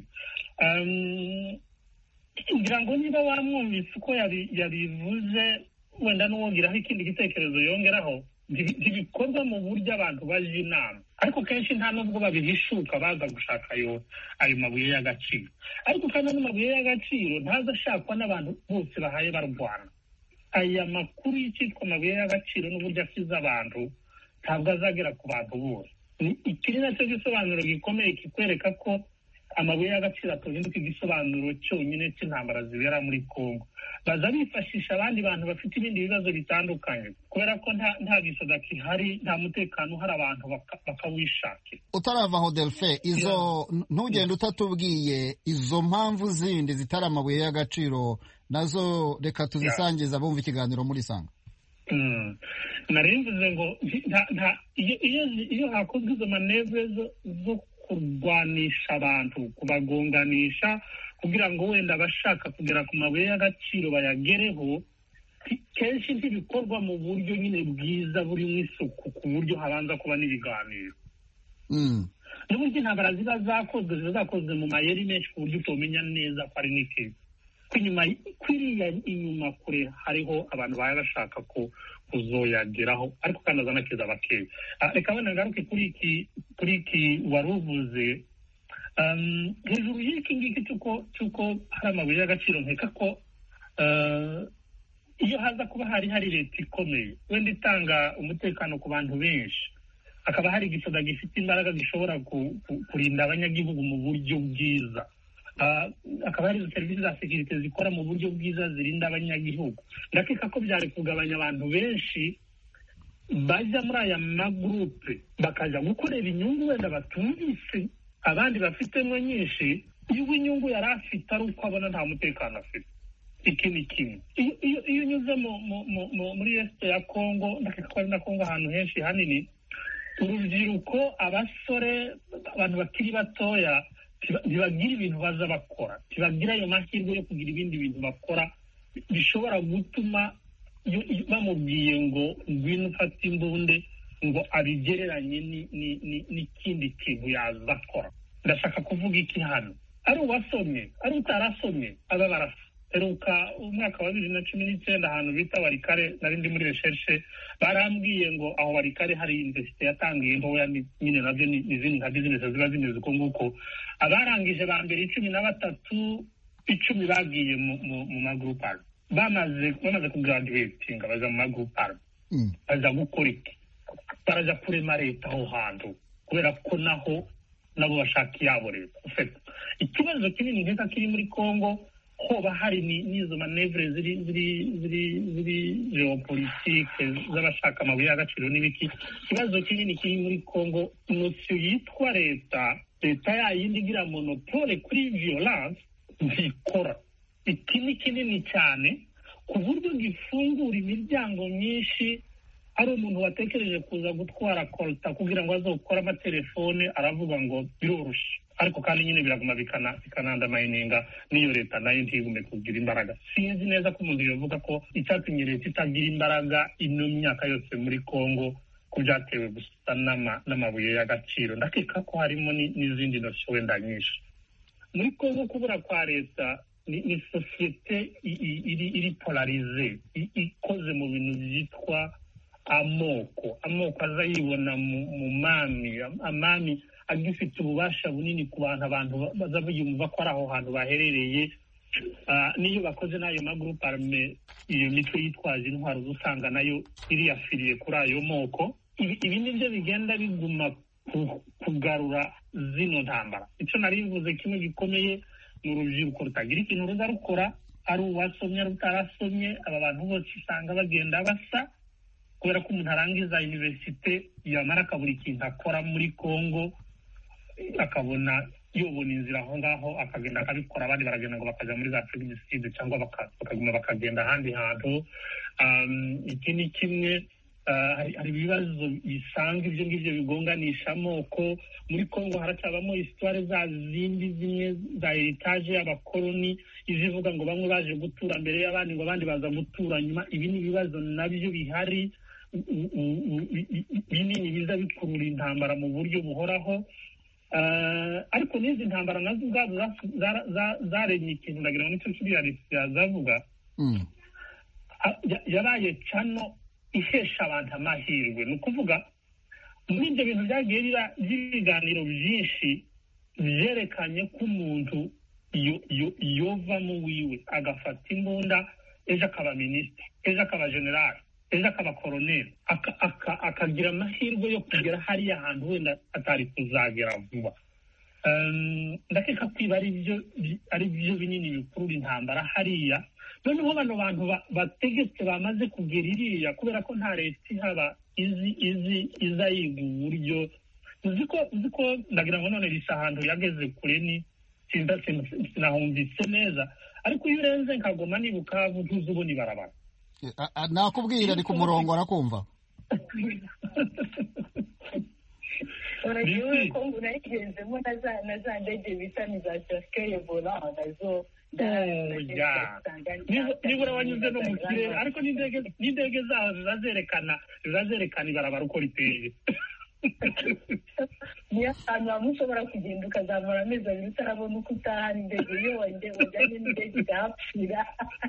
Kugira ngo niba wamwumvise uko yabivuze wenda n'uwongeraho ikindi gitekerezo yongeraho, ntibikorwa mu buryo abantu baje inama, ariko kenshi nta nubwo babihishuka baza gushaka ayo ayo mabuye y'agaciro. Ariko kandi n'amabuye y'agaciro ntaza ashakwa n'abantu bose bahaye barwana. Aya makuru y'icyitwa amabuye y'agaciro n'uburyo akiza abantu ntabwo azagera ku bantu bose. Iki ni nacyo gisobanuro gikomeye kikwereka ko amabuye y'agaciro atohinduka igisobanuro cyonyine cy'intambara zibera muri Kongo. Baza bifashisha abandi bantu bafite ibindi bibazo bitandukanye kubera ko nta nta gisoda kihari, nta mutekano uhari, abantu bakawishakira. Utaravaho Delphin, izo ntugende utatubwiye izo mpamvu zindi zitari amabuye y'agaciro nazo reka tuzisangiza bumva ikiganiro muri Sanga. Mm. Narimvuze ngo iyo hakozwe izo manevre zo kurwanisha abantu, kubagonganisha, kugira ngo wenda abashaka kugera ku mabuye y'agaciro bayagereho, kenshi ntibikorwa mu buryo nyine bwiza burimo isuku, ku buryo habanza kuba n'ibiganiro. n'uburyo intambara ziba zakozwe ziba zakozwe mu mayeri menshi ku buryo utomenya neza ko ari n'ikibi. Inyuma kwiriya inyuma kure hariho abantu baba bashaka ko kuzoyageraho, ariko kandi azanakiza bakeya. Reka wenda ngaruke kuri iki kuri iki wari uvuze hejuru y'iki ngiki cy'uko hari amabuye y'agaciro. Nkeka ko iyo haza kuba hari hari leta ikomeye wenda itanga umutekano ku bantu benshi, hakaba hari igisoda gifite imbaraga gishobora kurinda abanyagihugu mu buryo bwiza, akaba hari serivisi za sekirite zikora mu buryo bwiza zirinda abanyagihugu, ndakeka ko byari kugabanya abantu benshi bajya muri aya magurupe bakajya gukorera inyungu wenda batumvise abandi bafitemo nyinshi, iyo inyungu yari afite ari uko abona nta mutekano afite. Iki ni kimwe. Iyo unyuze muri esite ya Kongo, ndakeka ko ari na Kongo ahantu henshi hanini, urubyiruko, abasore, abantu bakiri batoya ntibagira ibintu baza bakora, ntibagira ayo mahirwe yo kugira ibindi bintu bakora bishobora gutuma bamubwiye ngo ngwino ufate imbunde ngo abigereranye n'ikindi kintu yaza akora. Ndashaka kuvuga iki hano? Ari uwasomye, ari utarasomye, aba barasa. Heruka umwaka wa bibiri na cumi n'icyenda ahantu bita Warikare, nari ndi muri recherche, barambwiye ngo aho Warikare hari universite yatangiye ntoya nyine nabyo n'izindi nka business ziba zimeze uko nguko. Abarangije ba mbere icumi na batatu, icumi bagiye mu magroupe arme, bamaze bamaze kugraduatinga baza mu magroupe arme, baza gukora iki? Baraja kurema leta aho hantu, kubera ko naho nabo bashaka iyabo leta. Ikibazo kinini nkeka kiri muri Kongo, hoba hari n'izo manevre ziri ziri ziri ziri geopolitike z'abashaka amabuye y'agaciro n'ibiki. Ikibazo kinini kiri muri Kongo, notio yitwa leta, leta yayindi igira monopole kuri violence ntikora. Iki ni kinini cyane ku buryo gifungura imiryango myinshi. Ari umuntu watekereje kuza gutwara kolta kugira ngo azokora amatelefone, aravuga ngo biroroshye, ariko kandi nyine biraguma bikanandamayininga n'iyo leta nayo ntigume kugira imbaraga. Sinzi neza ko umuntu yavuga ko icyatumye leta itagira imbaraga ino myaka yose muri Kongo ko byatewe gusa n'amabuye y'agaciro. Ndakeka ko harimo n'izindi nosyo wenda nyinshi. Muri Kongo kubura kwa leta ni sosiyete iri polarize, ikoze mu bintu byitwa amoko amoko aza yibona mu mami amami agifite ububasha bunini ku bantu abantu baza biyumva ko ari aho hantu baherereye. Niyo bakoze n'ayo magroupe arme, iyo mitwe yitwaje intwaro usanga nayo iriyafiriye kuri ayo moko. Ibi nibyo bigenda biguma kugarura zino ntambara. Icyo nari bivuze kimwe gikomeye mu rubyiruko rutagira ikintu ruza rukora, ari uwasomye ari utarasomye, aba bantu bose usanga bagenda basa, kubera ko umuntu arangiza universite yamara akabura ikintu akora muri Kongo, akabona yobona inzira aho ngaho akagenda akabikora, abandi baragenda ngo bakajya muri za feministe cyangwa bakaguma bakagenda ahandi hantu. Iki ni kimwe. Hari ibibazo bisanga ibyo ngibyo bigonganisha amoko. Muri Kongo haracyabamo histoire za zindi zimwe za heritage y'abakoloni, izivuga ngo bamwe baje gutura mbere y'abandi ngo abandi baza gutura nyuma. Ibi ni ibibazo nabyo bihari binini biza bikurura intambara mu buryo buhoraho. Ariko n'izi ntambara nazo ubwazo zaremye ikintu ndagira ngo nicyo kiriya yazavuga, yabaye cano ihesha abantu amahirwe. Ni ukuvuga muri ibyo bintu byagiye by'ibiganiro byinshi byerekanye ko umuntu yovamo wiwe agafata imbunda, ejo akaba minisitiri, ejo akaba generali, ejo akaba koroneri, akagira amahirwe yo kugera hariya hantu wenda atari kuzagera vuba. Ndakeka kwiba ari byo binini bikurura intambara hariya. Noneho bano bantu bategetse bamaze kugera iriya, kubera ko nta leta ihaba izi iza yiga uburyo. Uzi ko ndagira ngo none risa ahantu yageze kure, ni sinahumvise neza, ariko iyo urenze nkagoma nibuka ntuzi ubona ibarabara. Nakubwira ari ku murongo arakumva. uragiwe ko unayigenzemo na za ndege bita ni za cercueil volant nazo nibura wanyuze no mu kirere ariko n'indege zaho zizazerekana zizazerekana ibarabara uko riteye niyo ahantu hamwe ushobora kugenda ukazamura amezi abiri utarabona uko utaha n'indege iyo wajyanye n'indege igahapfira.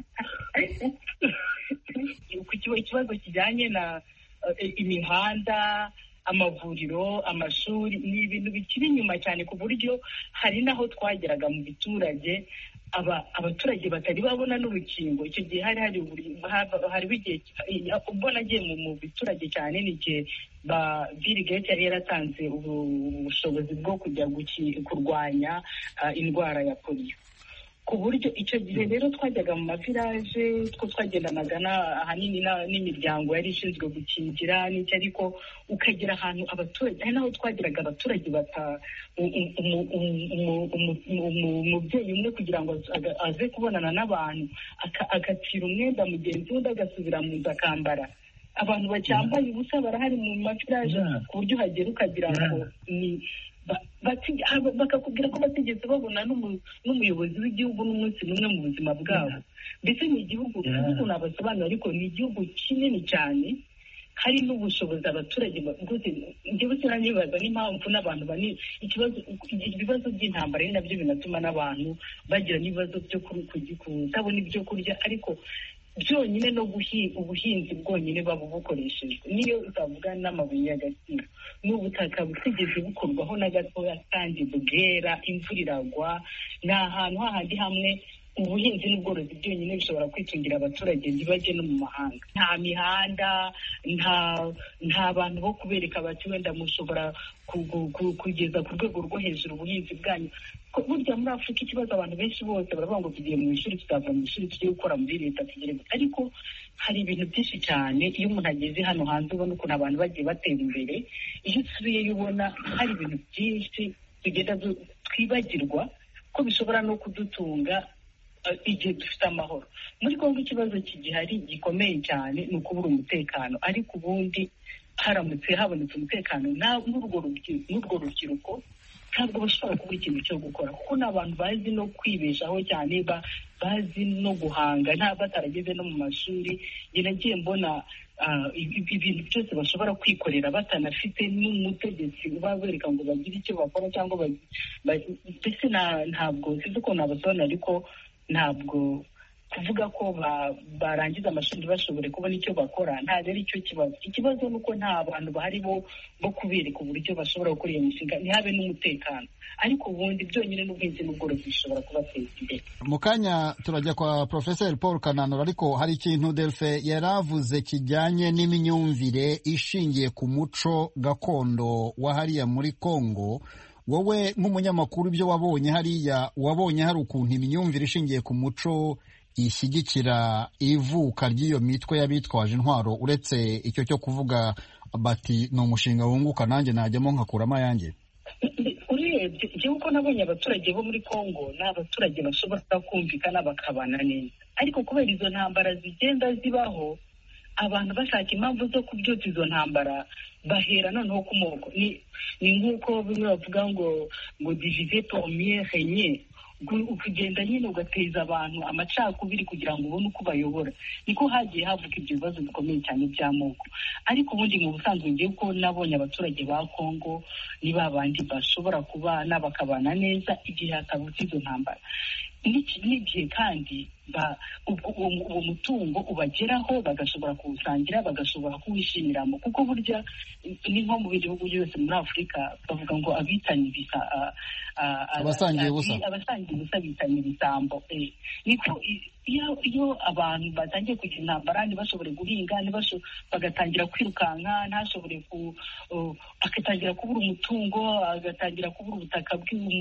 Ikibazo kijyanye na imihanda, amavuriro, amashuri ni ibintu bikiri inyuma cyane ku buryo hari n'aho twageraga mu biturage abaturage batari babona n'urukingo. Icyo gihe hari hariho igihe ubwo nagiye mu biturage cyane ni igihe ba Bill Gates yari yaratanze ubushobozi bwo kujya kurwanya indwara ya polio, ku buryo icyo gihe rero twajyaga mu mavilaje two twagendanaga ahanini n'imiryango yari ishinzwe gukingira n'icyo, ariko ukagera ahantu abaturage hari n'aho twageraga abaturage bata umubyeyi umwe kugira ngo aze kubonana n'abantu agatira umwenda mugenzi we agasubira mu nzu akambara. Abantu bacyambaye ubusa barahari mu mavilaje ku buryo uhagera ukagira ngo ni bakakubwira ko batigeze babona n'umuyobozi w'igihugu n'umunsi n'umwe mu buzima bwabo. Mbese ni igihugu igihugu nabasobanura, ariko ni igihugu kinini cyane hari n'ubushobozi abaturage rwose. Njyewe sinanibaza n'impamvu n'abantu bani ikibazo ibibazo by'intambara ari nabyo binatuma n'abantu bagira n'ibibazo byo kutabona ibyo kurya, ariko byonyine no ubuhinzi bwonyine baba bukoreshejwe niyo utavuga n'amabuye y'agaciro n'ubutaka butigeze bukorwaho na gatoya kandi bwera, imvura iragwa. Ni ahantu hahandi hamwe ubuhinzi n'ubworozi byonyine bishobora kwitungira abaturage ntibajye no mu mahanga. Nta mihanda, nta nta bantu bo kubereka bati wenda mushobora kugeza ku rwego rwo hejuru ubuhinzi bwanyu. Burya muri Afurika ikibazo abantu benshi bose baravuga ngo tugiye mu ishuri, tutava mu ishuri, tugiye gukora muri leta, tugere, ariko hari ibintu byinshi cyane. Iyo umuntu ageze hano hanze ubona ukuntu abantu bagiye batera imbere, iyo usubiyeyo ubona hari ibintu byinshi tugenda twibagirwa ko bishobora no kudutunga igihe dufite amahoro. Muri Kongo ikibazo kigihari gikomeye cyane ni ukubura umutekano, ariko ubundi haramutse habonetse umutekano n'urwo rubyiruko ntabwo bashobora kubura ikintu cyo gukora, kuko ni abantu bazi no kwibeshaho cyane, bazi no guhanga, nta batarageze no mu mashuri. Njye nagiye mbona ibintu byose bashobora kwikorera batanafite n'umutegetsi ubabereka ngo bagire icyo bakora, cyangwa mbese ntabwo sinzi uko nabasobanura, ariko ntabwo kuvuga ko barangiza amashuri ntibashobore kubona icyo bakora ntabwo ari cyo kibazo. Ikibazo ni uko nta bantu bahari bo kubereka uburyo bashobora gukora iyo mishinga, ntihabe n'umutekano, ariko ubundi byonyine n'ubuhinzi n'ubworozi bishobora kubateza imbere. Mu kanya turajya kwa Professor Paul Kananura, ariko hari ikintu Delphin yaravuze kijyanye n'imyumvire ishingiye ku muco gakondo wa hariya muri Kongo. Wowe nk'umunyamakuru ibyo wabonye hariya, wabonye hari ukuntu imyumvire ishingiye ku muco ishyigikira ivuka ry'iyo mitwe y'abitwaje intwaro, uretse icyo cyo kuvuga bati ni umushinga wunguka nanjye najyamo nkakuramo ayanjye? Urebye igihe uko nabonye abaturage bo muri Kongo ni abaturage bashobora kumvikana bakabana neza, ariko kubera izo ntambara zigenda zibaho, abantu bashaka impamvu zo kubyutsa izo ntambara bahera noneho ku moko. Ni nk'uko bimwe bavuga ngo ngo diviser pour mieux régner, ukagenda nyine ugateza abantu amacakubiri kugira ngo ubone uko bayobora. Niko hagiye havuka ibyo bibazo bikomeye cyane by'amoko, ariko ubundi mu busanzwe ngiye ko nabonye abaturage ba Kongo ni babandi bashobora kubana bakabana neza igihe hatabutse izo ntambara. N'igihe kandi uwo mutungo ubageraho bagashobora kuwusangira, bagashobora kuwishimiramo, kuko burya ni nko mu bihugu byose muri Afurika bavuga ngo abitaniriza abasangiye ubusa abasangiye ubusa bitanye ibisambo. Niko iyo abantu batangiye kugira intambara ntibashobore guhinga, bagatangira kwirukanka, ntashobore agatangira kubura umutungo, agatangira kubura ubutaka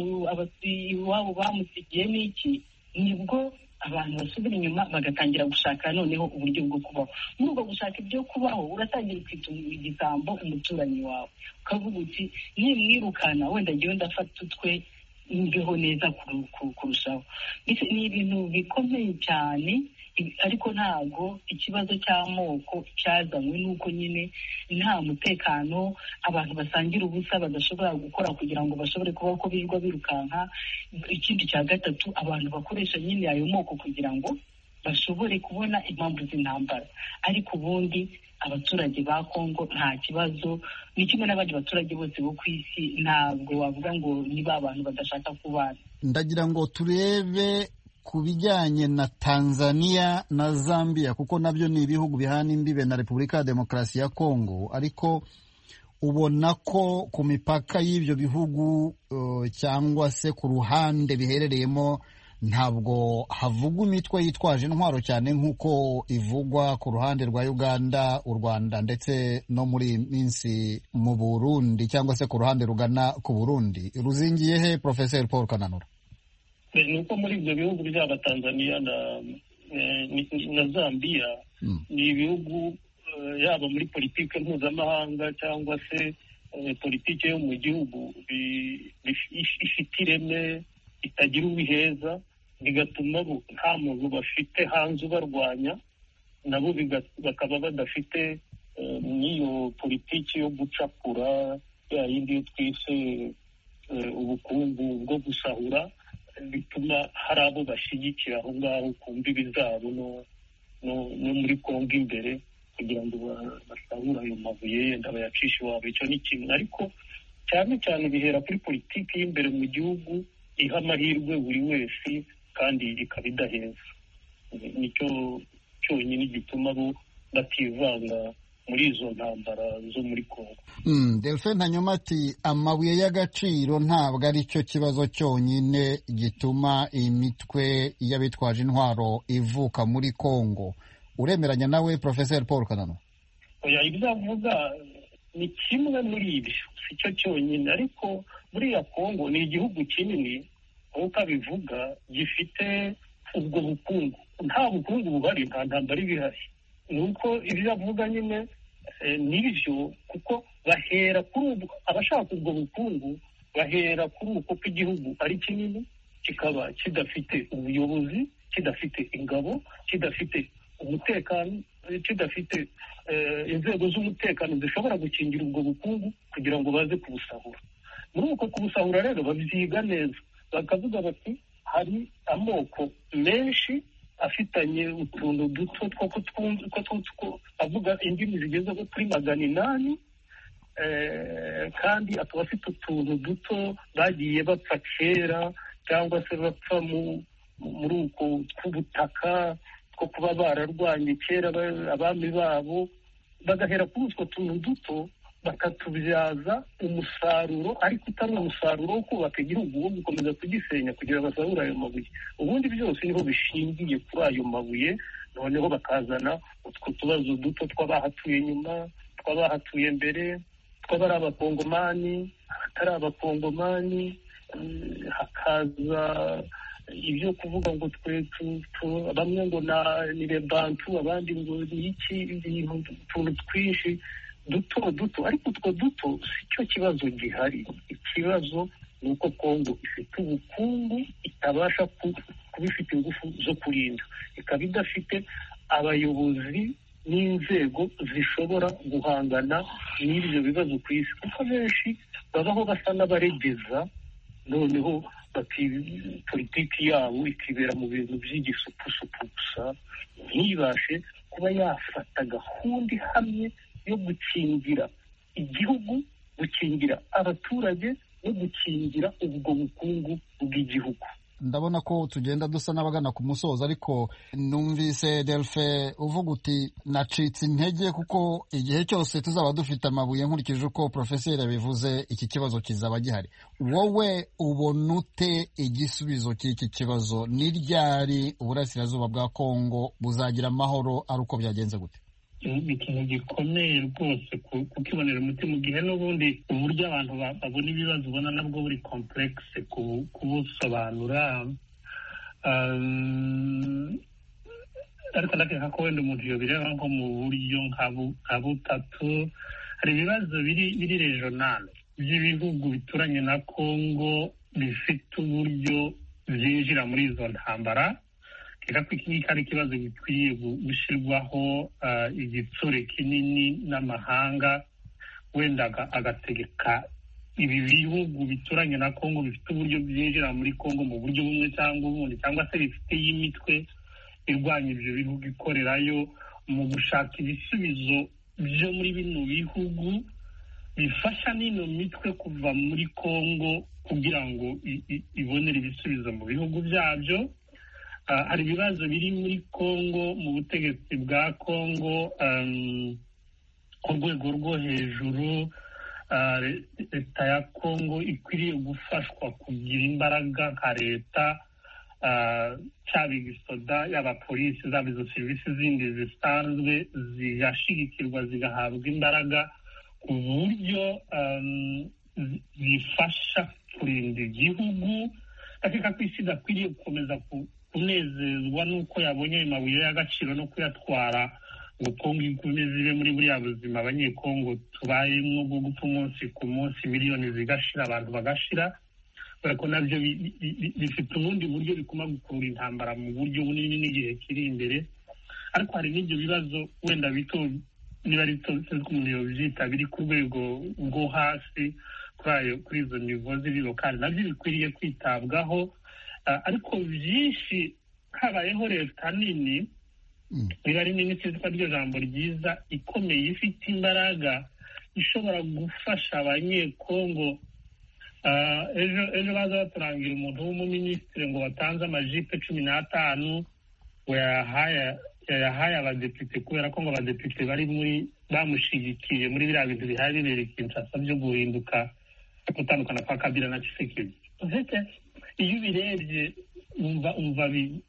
bw'iwabo bamusigiye n'iki, nibwo abantu basubira inyuma bagatangira gushaka noneho uburyo bwo kubaho. Muri ubwo gushaka ibyo kubaho uratangira kwitunga igisambo umuturanyi wawe, ukavuga uti nimwirukana wenda ngewe ndafata utwe imbeho neza kurushaho. Ni ibintu bikomeye cyane ariko ntabwo ikibazo cy'amoko cyazanywe n'uko nyine nta mutekano, abantu basangira ubusa badashobora gukora kugira ngo bashobore kubaho ko birirwa birukanka. Ikindi cya gatatu, abantu bakoresha nyine ayo moko kugira ngo bashobore kubona impamvu z'intambara, ariko ubundi abaturage ba Kongo nta kibazo, ni kimwe n'abandi baturage bose bo ku isi. Ntabwo wavuga ngo niba abantu badashaka kubana. Ndagira ngo turebe ku bijyanye na Tanzania na Zambia, kuko nabyo ni ibihugu bihana imbibe na Repubulika ya Demokarasi ya Kongo, ariko ubona ko ku mipaka y'ibyo bihugu uh, cyangwa se ku ruhande biherereyemo ntabwo havugwa imitwe yitwaje intwaro cyane nk'uko ivugwa ku ruhande rwa Uganda, u Rwanda ndetse no muri minsi mu Burundi, cyangwa se ku ruhande rugana ku Burundi. Ruzingiye he Professor Paul Kananura? Ni uko muri ibyo bihugu byaba Tanzania na na Zambia mm. ni ibihugu yaba muri politiki mpuzamahanga cyangwa se politiki yo mu gihugu ifite ireme, itagira ubiheza, bigatuma nta muntu bafite hanze ubarwanya, nabo bakaba badafite n'iyo politiki yo gucakura ya yindi yo twise ubukungu bwo gusahura, bituma hari abo bashyigikira aho ngaho ku mbibi zabo no muri Kongo imbere kugira ngo basahura ayo mabuye yenda bayacishe iwabo. Icyo ni kimwe, ariko cyane cyane bihera kuri politiki y'imbere mu gihugu iha amahirwe buri wese kandi ikaba idaheza. Nicyo cyonyine gituma bo bativanga muri izo ntambara zo muri Kongo. Mm, Delphin Hanyuma ati amabuye y'agaciro ntabwo ari cyo kibazo cyonyine gituma imitwe y'abitwaje intwaro ivuka muri Kongo. Uremeranya nawe Professor Paul Kananura? Oya, ibyo avuga ni kimwe muri ibyo, si cyo cyonyine, ariko muri ya Kongo ni igihugu kinini nk'uko abivuga, gifite ubwo bukungu. Nta bukungu buhari, nta ntambara ibihari. Ni uko ibyo avuga nyine n'ibyo, kuko bahera kuri ubu, abashaka ubwo bukungu bahera kuri uko ko igihugu ari kinini, kikaba kidafite ubuyobozi, kidafite ingabo, kidafite umutekano, kidafite inzego z'umutekano zishobora gukingira ubwo bukungu kugira ngo baze kubusahura. Muri uko kubusahura rero babyiga neza, bakavuga bati hari amoko menshi afitanye utuntu duto two avuga indimi zigeze kuri magana inani, kandi akaba afite utuntu duto bagiye bapfa kera cyangwa se bapfa muri uko tw'ubutaka two kuba bararwanye kera abami babo, bagahera kuri utwo tuntu duto bakatubyaza umusaruro, ariko utari umusaruro wo kubaka igihugu, wo gukomeza kugisenya kugira ngo basahure ayo mabuye. Ubundi byose niho bishingiye kuri ayo mabuye, noneho bakazana utwo tubazo duto tw'abahatuye nyuma, tw'abahatuye mbere, tw'abari abakongomani, abatari abakongomani, hakaza ibyo kuvuga ngo twe bamwe ngo ni Bantu, abandi ngo ni iki, utuntu twinshi duto duto, ariko utwo duto si cyo kibazo gihari. Ikibazo ni uko Kongo ifite ubukungu itabasha kuba ifite ingufu zo kurinda, ikaba idafite abayobozi n'inzego zishobora guhangana n'ibyo bibazo ku isi, kuko benshi babaho basa n'abaregeza, noneho politiki yabo ikibera mu bintu by'igisupusupu gusa, ntibashe kuba yafata gahunda ihamye yo gukingira igihugu, gukingira abaturage no gukingira ubwo bukungu bw'igihugu. Ndabona ko tugenda dusa n'abagana ku musozo, ariko numvise Delphin uvuga uti nacitse intege kuko igihe cyose tuzaba dufite amabuye, nkurikije uko Professor yabivuze iki kibazo kizaba gihari. Wowe ubona ute igisubizo cy'iki kibazo? Ni ryari uburasirazuba bwa Kongo buzagira amahoro ari uko byagenze gute? Ni ikintu gikomeye rwose kukibonera umuti, mu gihe n'ubundi uburyo abantu babona ibibazo ubona nabwo buri komplekse kubusobanura. Ariko ndakeka ko wenda umuntu yobireba nko mu buryo nka butatu. Hari ibibazo biri regional by'ibihugu bituranye na Kongo bifite uburyo byinjira muri izo ntambara, reka ko iki ngiki ari ikibazo gikwiye gushyirwaho igitsure kinini n'amahanga wenda agategeka ibi bihugu bituranye na Kongo bifite uburyo byinjira muri Kongo mu buryo bumwe cyangwa ubundi cyangwa se bifite y'imitwe irwanya ibyo bihugu ikorerayo mu gushaka ibisubizo byo muri bino bihugu bifasha n'ino mitwe kuva muri Kongo kugira ngo ibonere ibisubizo mu bihugu byabyo. Hari ibibazo biri muri Kongo mu butegetsi bwa Kongo ku rwego rwo hejuru. Leta ya Kongo ikwiriye gufashwa kugira imbaraga nka leta, cyaba igisoda yaba polisi zaba izo serivisi zindi zisanzwe zigashigikirwa zigahabwa imbaraga ku buryo zifasha kurinda igihugu. Akeka ko isi idakwiriye gukomeza kunezezwa n'uko yabonye ayo mabuye y'agaciro no kuyatwara ngo Kongo igume zibe muri buriya buzima abanyekongo tubayemo bwo gupfa umunsi ku munsi, miliyoni zigashira, abantu bagashira, kubera ko nabyo bifite ubundi buryo bikuma gukurura intambara mu buryo bunini n'igihe kiri imbere. Ariko hari n'ibyo bibazo wenda bito niba ari bito sinzi ko umuntu yobyita biri ku rwego rwo hasi kuri izo nivo ziri lokali, nabyo bikwiriye kwitabwaho. Ariko byinshi habayeho leta nini niba ari nini cyitwa ryo jambo ryiza ikomeye ifite imbaraga ishobora gufasha abanyekongo. ejo ejo baza baturangira umuntu w'umuminisitiri ngo watanze amajipe cumi n'atanu ngo yayahaye yayahaye abadepite kubera ko ngo abadepite bari muri bamushigikiye muri biriya bintu bihari bibera Kinshasa byo guhinduka gutandukana kwa Kabila na Tshisekedi. Iyo ubirebye umva umva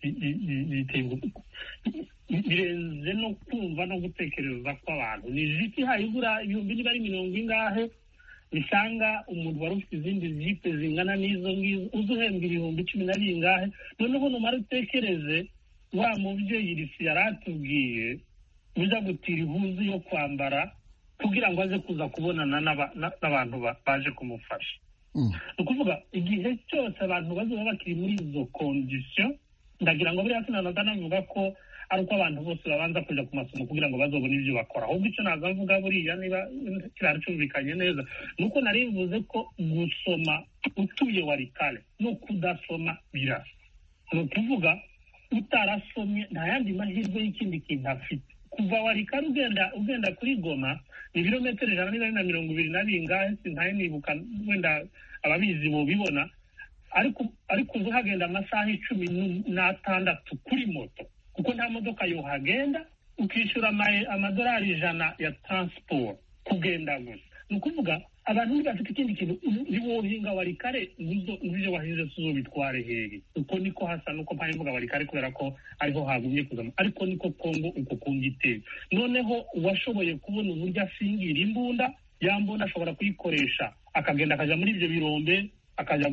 birenze no kumva no gutekereza kw'abantu. Ni jiti hayigura ibihumbi niba ari mirongo ingahe bisanga umuntu wari ufite izindi jipe zingana n'izo ngizo uzuhembwa ibihumbi cumi na bingahe. Noneho numara utekereze wa mubyeyi Risi yari atubwiye uza gutira ihuzu yo kwambara kugira ngo aze kuza kubonana n'abantu baje kumufasha. Ni ukuvuga igihe cyose abantu bazaba bakiri muri izo kondisiyo, ndagira ngo buriya sinanaza navuga ko ari uko abantu bose babanza kujya ku masomo kugira ngo bazobone ibyo bakora. Ahubwo icyo naza mvuga buriya niba kirari cyumvikanye neza ni uko nari mvuze ko gusoma utuye warikale no kudasoma birasa. Ni ukuvuga utarasomye nta yandi mahirwe y'ikindi kintu afite. Kuva warikale ugenda ugenda kuri Goma ni ibirometero ijana niba na mirongo ibiri na bingahe sintaye nibuka, wenda ababizi bo bibona, ariko ariko uhagenda amasaha icumi n'atandatu kuri moto kuko nta modoka yohagenda, ukishyura amadolari ijana ya transport kugenda gusa. Ni ukuvuga abantu ntibafite ikindi kintu ntiwohinga warikare n'ibyo wahinze tuzobitware hehe. Uko niko hasa nuko mpamvu mvuga warikare kubera ko ariho hagumye kuzamo, ariko niko Kongo uko Kongo iteye. Noneho uwashoboye kubona uburyo asingira imbunda, ya mbunda ashobora kuyikoresha akagenda akajya muri ibyo birombe akajya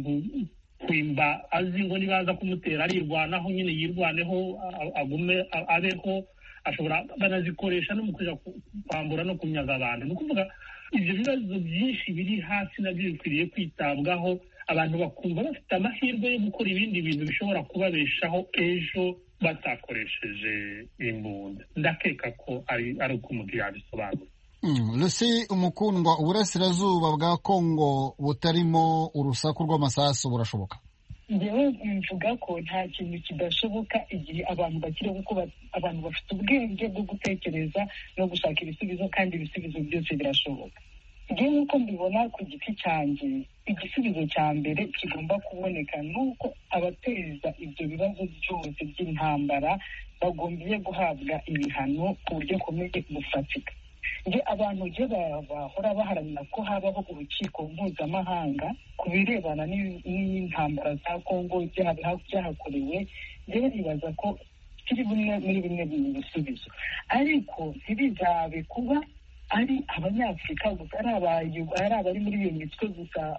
kwimba azi ngo nibaza kumutera arirwanaho nyine yirwaneho agume abeho. Ashobora banazikoresha no mu kujya kwambura no kunyaga abantu. Ni ukuvuga ibyo bibazo byinshi biri hasi nabyo bikwiriye kwitabwaho, abantu bakumva bafite amahirwe yo gukora ibindi bintu bishobora kubabeshaho ejo batakoresheje imbunda. Ndakeka ko ari ari uko umuntu yabisobanura. Lucy Umukundwa, uburasirazuba bwa Kongo butarimo urusaku rw'amasasu burashoboka? Njyewe mvuga ko nta kintu kidashoboka igihe abantu bakiri kuko abantu bafite ubwenge bwo gutekereza no gushaka ibisubizo, kandi ibisubizo byose birashoboka. Njyewe nk'uko mbibona ku giti cyanjye, igisubizo cya mbere kigomba kuboneka nuko abateza ibyo bibazo byose by'intambara bagombiye guhabwa ibihano ku buryo bukomeye bufatika. Nge abantu je bahora baharanira ko habaho urukiko mpuzamahanga ku birebana n'intambara za Kongo byahakorewe, njyewe nibaza ko kiri bumwe muri bimwe mu bisubizo. Ariko ntibizabe kuba ari abanyafurika gusa, ari abari muri iyo mitwe gusa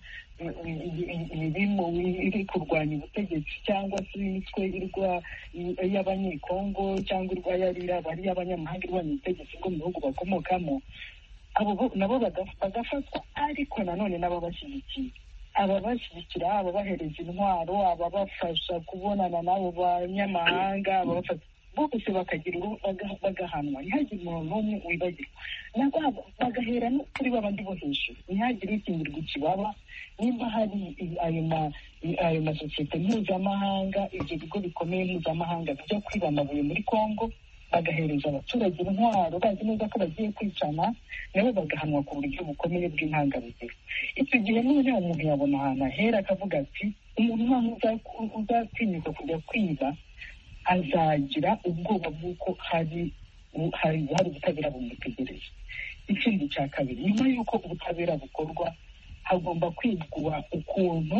irimo iri kurwanya ubutegetsi, cyangwa se imitwe irwa y'abanyekongo cyangwa irwa bari y'abanyamahanga irwanya ubutegetsi bwo mu bihugu bakomokamo. Abo nabo bagafatwa, ariko nanone nabo bashyigikiye. ababashyigikira, ababahereza intwaro, ababafasha kubonana n'abo banyamahanga, ababafasha bose bakagira bagahanwa, ntihagire umuntu n'umwe wibagirwa, nabo bagahera no kuri babandi bo hejuru, ntihagire ukingirwa ikibaba. Nimba hari ayo masosiyete mpuzamahanga, ibyo bigo bikomeye mpuzamahanga bijya kwiba amabuye muri Kongo, bagahereza abaturage intwaro bazi neza ko bagiye kwicana, nabo bagahanwa ku buryo bukomeye bw'intangarugero. Icyo gihe noneho umuntu yabona ahantu ahera akavuga ati umuntu ntaho uzatinyuka kujya kwiba azagira ubwoba bw'uko hari hari ubutabera bumutegereje. Ikindi cya kabiri, nyuma y'uko ubutabera bukorwa, hagomba kwigwa ukuntu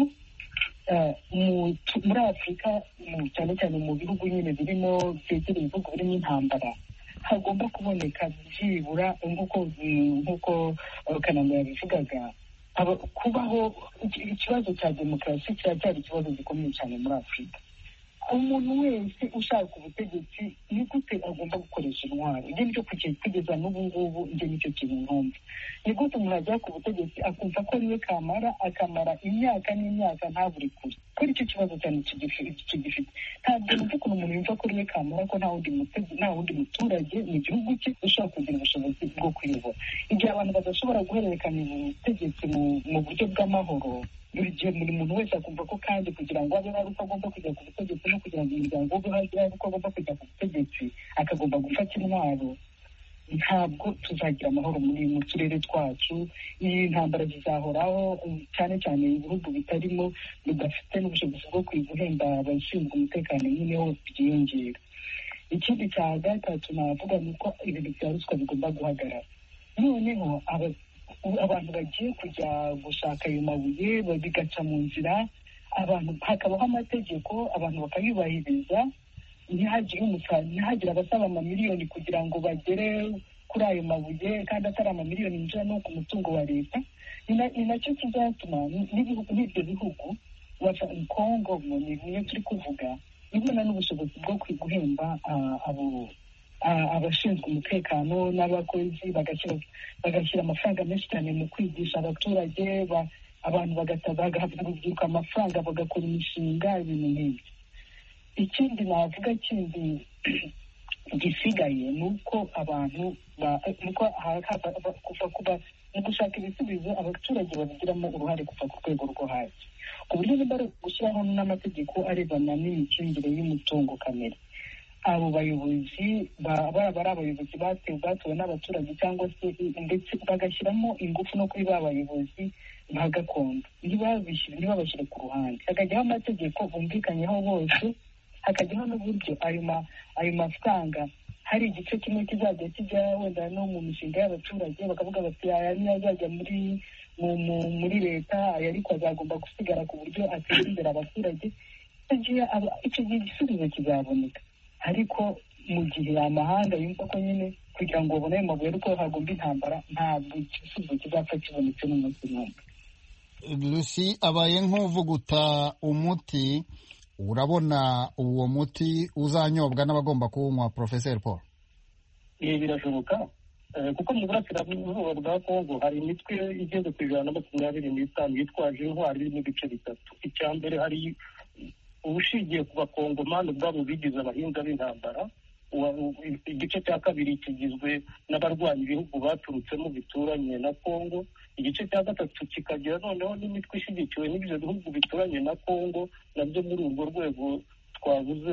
muri Afurika cyane cyane mu bihugu nyine birimo byegereye ibihugu birimo intambara, hagomba kuboneka byibura nk'uko nk'uko Kanama yabivugaga, kubaho ikibazo cya demokarasi kiracyari ikibazo gikomeye cyane muri Afurika. Umuntu wese ushaka ubutegetsi ni gute agomba gukoresha intwaro? Ibyo nicyo kugeza n'ubu ngubu njye nicyo kintu nkumva. Ni gute umuntu ajya ku butegetsi akumva ko ariwe kamara, akamara imyaka n'imyaka ntabure kure? Kuri icyo kibazo cyane kigifite, ntabwo numva ukuntu umuntu yumva ko ariwe kamara, ko nta wundi mutegetsi, nta wundi muturage mu gihugu cye ushobora kugira ubushobozi bwo kuyobora. Igihe abantu badashobora guhererekanya ubutegetsi mu buryo bw'amahoro, buri gihe buri muntu wese akumva ko kandi kugira ngo abe hari uko agomba kujya ku butegetsi no kugira ngo umuryango we hari uko agomba kujya ku butegetsi akagomba gufata intwaro, ntabwo tuzagira amahoro muri mu turere twacu. Iyi ntambara zizahoraho, cyane cyane ibihugu bitarimo bidafite n'ubushobozi bwo guhemba abashinzwe umutekano nyine ho byiyongera. Ikindi cya gatatu navuga ni uko ibintu bya ruswa bigomba guhagarara. Noneho abantu bagiye kujya gushaka ayo mabuye bigaca mu nzira, abantu hakabaho amategeko, abantu bakayubahiriza, ntihagire umusaruro, ntihagire abasaba amamiliyoni kugira ngo bagere kuri ayo mabuye kandi atari amamiliyoni yinjira no ku mutungo wa leta. Ni nacyo kizatuma n'ibyo bihugu Kongo niyo turi kuvuga ibona n'ubushobozi bwo guhemba abo abashinzwe umutekano n'abakozi, bagashyira amafaranga menshi cyane mu kwigisha abaturage, abantu bagahabwa urubyiruko amafaranga bagakora imishinga, ibintu nk'ibyo. Ikindi navuga kindi gisigaye ni uko abantu kuva kuba mu gushaka ibisubizo abaturage babigiramo uruhare kuva ku rwego rwo hasi, ku buryo niba gushyiraho n'amategeko arebana n'imicungire y'umutungo kamere. Abo bayobozi baba ari abayobozi batewe batowe n'abaturage cyangwa se ndetse bagashyiramo ingufu no kuri ba bayobozi ba gakondo, ntibabashyire ku ruhande, hakajyaho amategeko bumvikanyeho bose, hakajyaho n'uburyo ayo mafaranga hari igice kimwe kizajya kijya wenda no mu mishinga y'abaturage, bakavuga bati aya niyo azajya muri muri leta, aya ariko azagomba gusigara ku buryo ateza imbere abaturage. Icyo gihe igisubizo kizaboneka, ariko mu gihe amahanga yumva ko nyine kugira ngo babone ayo mabuye ariko hagomba intambara, ntabwo igisubizo kizapfa kibonetse n'umunsi n'umwe. Lucy, abaye nk'uvuguta umuti, urabona uwo muti uzanyobwa n'abagomba kuwunywa, Professor Paul? Ibi birashoboka kuko mu burasirazuba bwa Kongo hari imitwe igeze ku ijana na makumyabiri n'itanu yitwaje intwari iri mu bice bitatu. Icya mbere hari ubushingiye ku bakongomani ubwabo bigize abahinga b'intambara. Igice cya kabiri kigizwe n'abarwanya ibihugu baturutsemo bituranye na Kongo. Igice cya gatatu kikagira noneho n'imitwe ishyigikiwe n'ibyo bihugu bituranye na Kongo, nabyo muri urwo rwego twabuze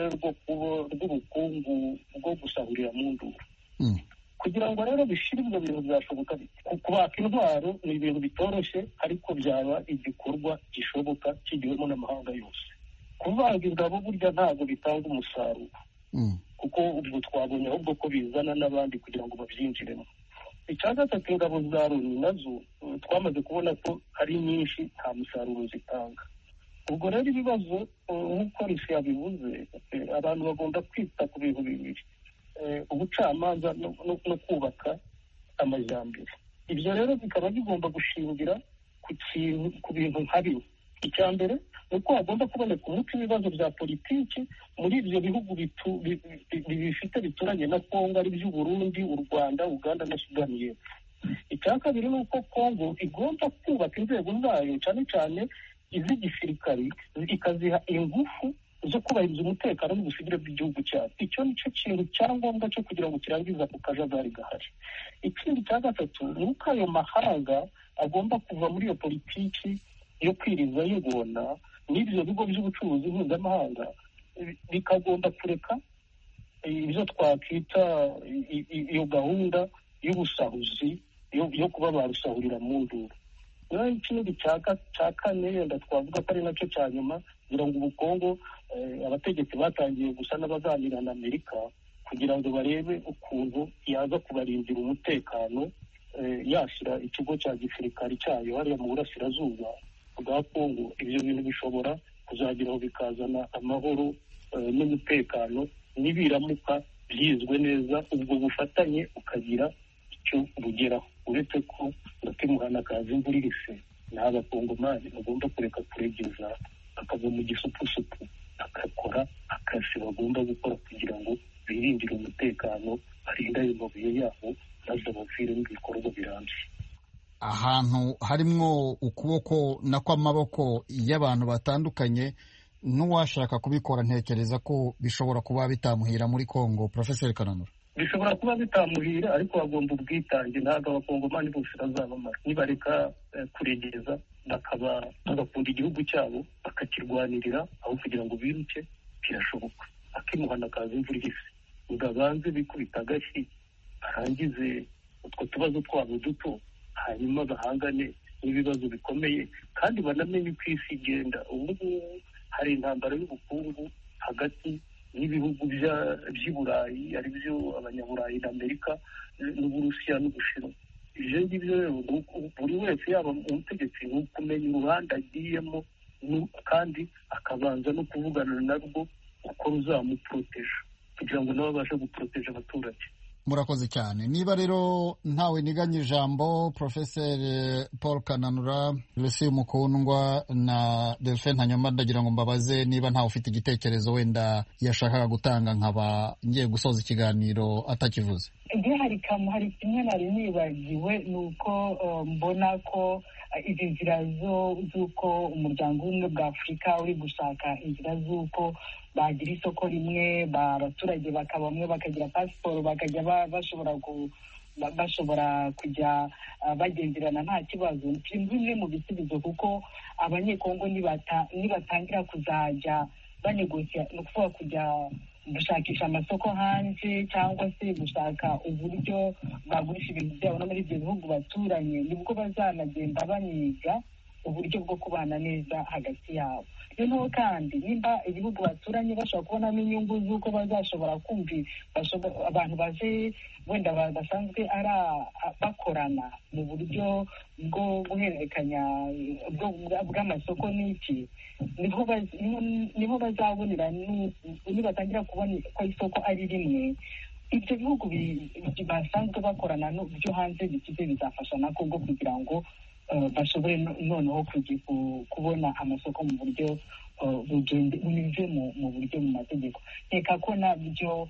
rw'ubukungu bwo gusahurira mu nduru. Kugira ngo rero bishire ibyo bintu byashoboka, kubaka intwaro ni ibintu bitoroshye, ariko byaba igikorwa gishoboka kigiwemo n'amahanga yose. Kuvaga ingabo burya ntabwo bitanga umusaruro, kuko ubwo twabonye ahubwo ko bizana n'abandi kugira ngo babyinjiremo. Icya gatatu, ingabo za Loni nazo twamaze kubona ko ari nyinshi, nta musaruro zitanga. Ubwo rero ibibazo nk'uko Lucy yabivuze, abantu bagomba kwita ku bintu bibiri: ubucamanza no kubaka amajyambere. Ibyo rero bikaba bigomba gushingira ku bintu nka bimwe. Icya mbere ni uko hagomba kuboneka umuti w'ibibazo bya politiki muri ibyo bihugu bifite bituranye na Kongo, ari by'u Burundi, u Rwanda, Uganda na Sudani y'Epfo. Icya kabiri ni uko Kongo igomba kubaka inzego zayo, cyane cyane iz'igisirikari ikaziha ingufu zo kubahiriza umutekano n'ubusugire bw'igihugu cyacu. Icyo ni cyo kintu cya ngombwa cyo kugira ngo kirangize ako kajagari gahari. Ikindi cya gatatu ni uko ayo mahanga agomba kuva muri iyo politiki yo kwiriza yibona n'ibyo bigo by'ubucuruzi mpuzamahanga bikagomba kureka ibyo twakwita iyo gahunda y'ubusahuzi yo kuba barusahurira mu nduru. Noneho ikindi cya kane yenda twavuga ko ari nacyo cya nyuma, kugira ngo ubukungu abategetsi batangiye gusa n'abaganira na Amerika kugira ngo barebe ukuntu yaza kubarindira umutekano, yashyira ikigo cya gisirikari cyayo hariya mu burasirazuba bwa Kongo. Ibyo bintu bishobora kuzageraho bikazana amahoro n'umutekano nibiramuka byizwe neza, ubwo bufatanye ukagira icyo bugeraho. Uretse ko ndatemuhana kazi imvura ihise, nta bakongomani bagomba kureka kuregeza akava mu gisupusupu agakora akazi bagomba gukora kugira ngo birindire umutekano, barinde ayo mabuye yabo maze bavire n'ibikorwa birambye. Ahantu harimwo ukuboko na kw'amaboko y'abantu batandukanye, n'uwashaka kubikora ntekereza ko bishobora kuba bitamuhira muri Kongo. Professor Kananura, bishobora kuba bitamuhira, ariko bagomba ubwitange. Ntabwo abakongomani bose bazabamara nibareka kuregeza bakaba bagakunda igihugu cyabo bakakirwanirira aho kugira ngo biruke. Birashoboka akimuhana kaza imvura ihise, ngo abanze bikubita agashyi barangize utwo tubazo twabo duto, hanyuma bahangane n'ibibazo bikomeye kandi banamenye uko isi igenda. Ubu hari intambara y'ubukungu hagati n'ibihugu by'i Burayi, ari byo abanyaburayi na Amerika n'Uburusiya n'Ubushinwa. Ibyo ngibyo rero buri wese yaba umutegetsi ni ukumenya uruhande agiyemo, kandi akabanza no kuvugana narwo uko ruzamuproteja kugira ngo nabo babashe guproteja abaturage. Murakoze cyane. Niba rero ntawe niganye ijambo, Professor Paul Kananura, Lucie Mukundwa na Delphin Hanyuma, ndagira ngo mbabaze niba ntawe ufite igitekerezo wenda yashakaga gutanga, nkaba ngiye gusoza ikiganiro atakivuze. Igihe hari kamu hari kimwe nari nibagiwe, ni uko mbona ko izi nzira z'uko umuryango w'ubumwe bwa Afurika uri gushaka inzira z'uko bagira isoko rimwe, abaturage bakaba bamwe bakagira pasiporo, bakajya bashobora bashobora kujya bagenderana nta kibazo. Kimwe mu bisubizo, kuko abanyekongo nibatangira kuzajya banegosiya, ni ukuvuga kujya gushakisha amasoko hanze cyangwa se gushaka uburyo bagurisha ibintu byabo no muri ibyo bihugu baturanye, nibwo bazanagenda baniga uburyo bwo kubana neza hagati yabo. Noneho kandi nimba ibihugu baturanye bashobora kubonamo inyungu z'uko bazashobora kumva abantu baje wenda basanzwe ari bakorana mu buryo bwo guhererekanya bw'amasoko n'iki, niho bazabonera, nibatangira kubona ko isoko ari rimwe, ibyo bihugu basanzwe bakorana byo hanze bikize bizafasha na Kongo kugira ngo bashobore noneho kubona amasoko mu buryo bunyuze mu buryo mu mategeko. Nkeka ko nabyo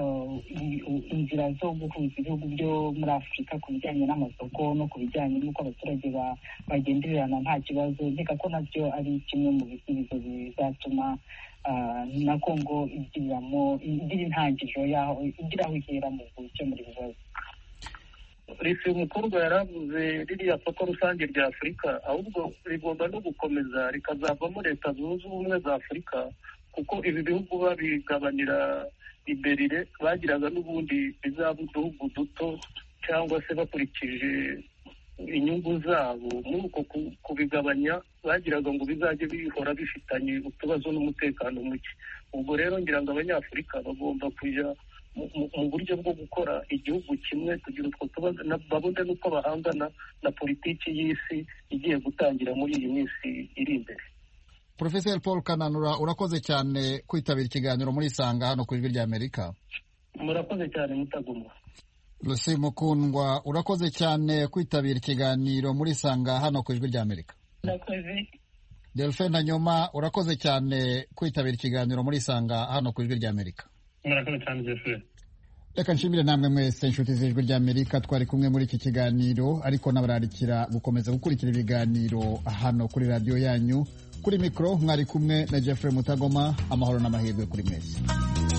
inzira zo guhuza ibihugu byo muri Afurika ku bijyanye n'amasoko no ku bijyanye n'uko abaturage bagendererana nta kibazo, nkeka ko nabyo ari kimwe mu bisubizo bizatuma na Kongo igiriramo igira intangiriro yaho igira aho ihera mu gukemura ibibazo. Leta y'umukobwa yaravuze ririya soko rusange rya Afurika, ahubwo rigomba no gukomeza rikazavamo Leta zunze ubumwe za Afurika, kuko ibi bihugu babigabanira iberire bagiraga n'ubundi bizaba uduhugu duto cyangwa se bakurikije inyungu zabo. Muri uko kubigabanya bagiraga ngo bizajye bihora bifitanye utubazo n'umutekano muke. Ubwo rero ngira ngo abanyafurika bagomba kujya mu buryo bwo gukora igihugu kimwe kugira utwo tubazo babone n'uko bahangana na politiki y'isi igiye gutangira muri iyi minsi iri imbere. Professor Paul Kananura, urakoze cyane kwitabira ikiganiro muri Sanga hano ku Ijwi ry'Amerika. Murakoze cyane Mutagoma. Lucie Mukundwa, urakoze cyane kwitabira ikiganiro muri Sanga hano ku Ijwi ry'Amerika. Murakoze. Delphin Hanyuma, urakoze cyane kwitabira ikiganiro muri Sanga hano ku Ijwi ry'Amerika. Murakoze cyane Jeffrey. reka nshimire namwe mwese inshuti z'ijwi ry'Amerika twari kumwe muri iki kiganiro, ariko nabararikira gukomeza gukurikira ibiganiro hano kuri radiyo yanyu. Kuri mikoro mwari kumwe na Jeffrey Mutagoma. Amahoro n'amahirwe kuri mwese.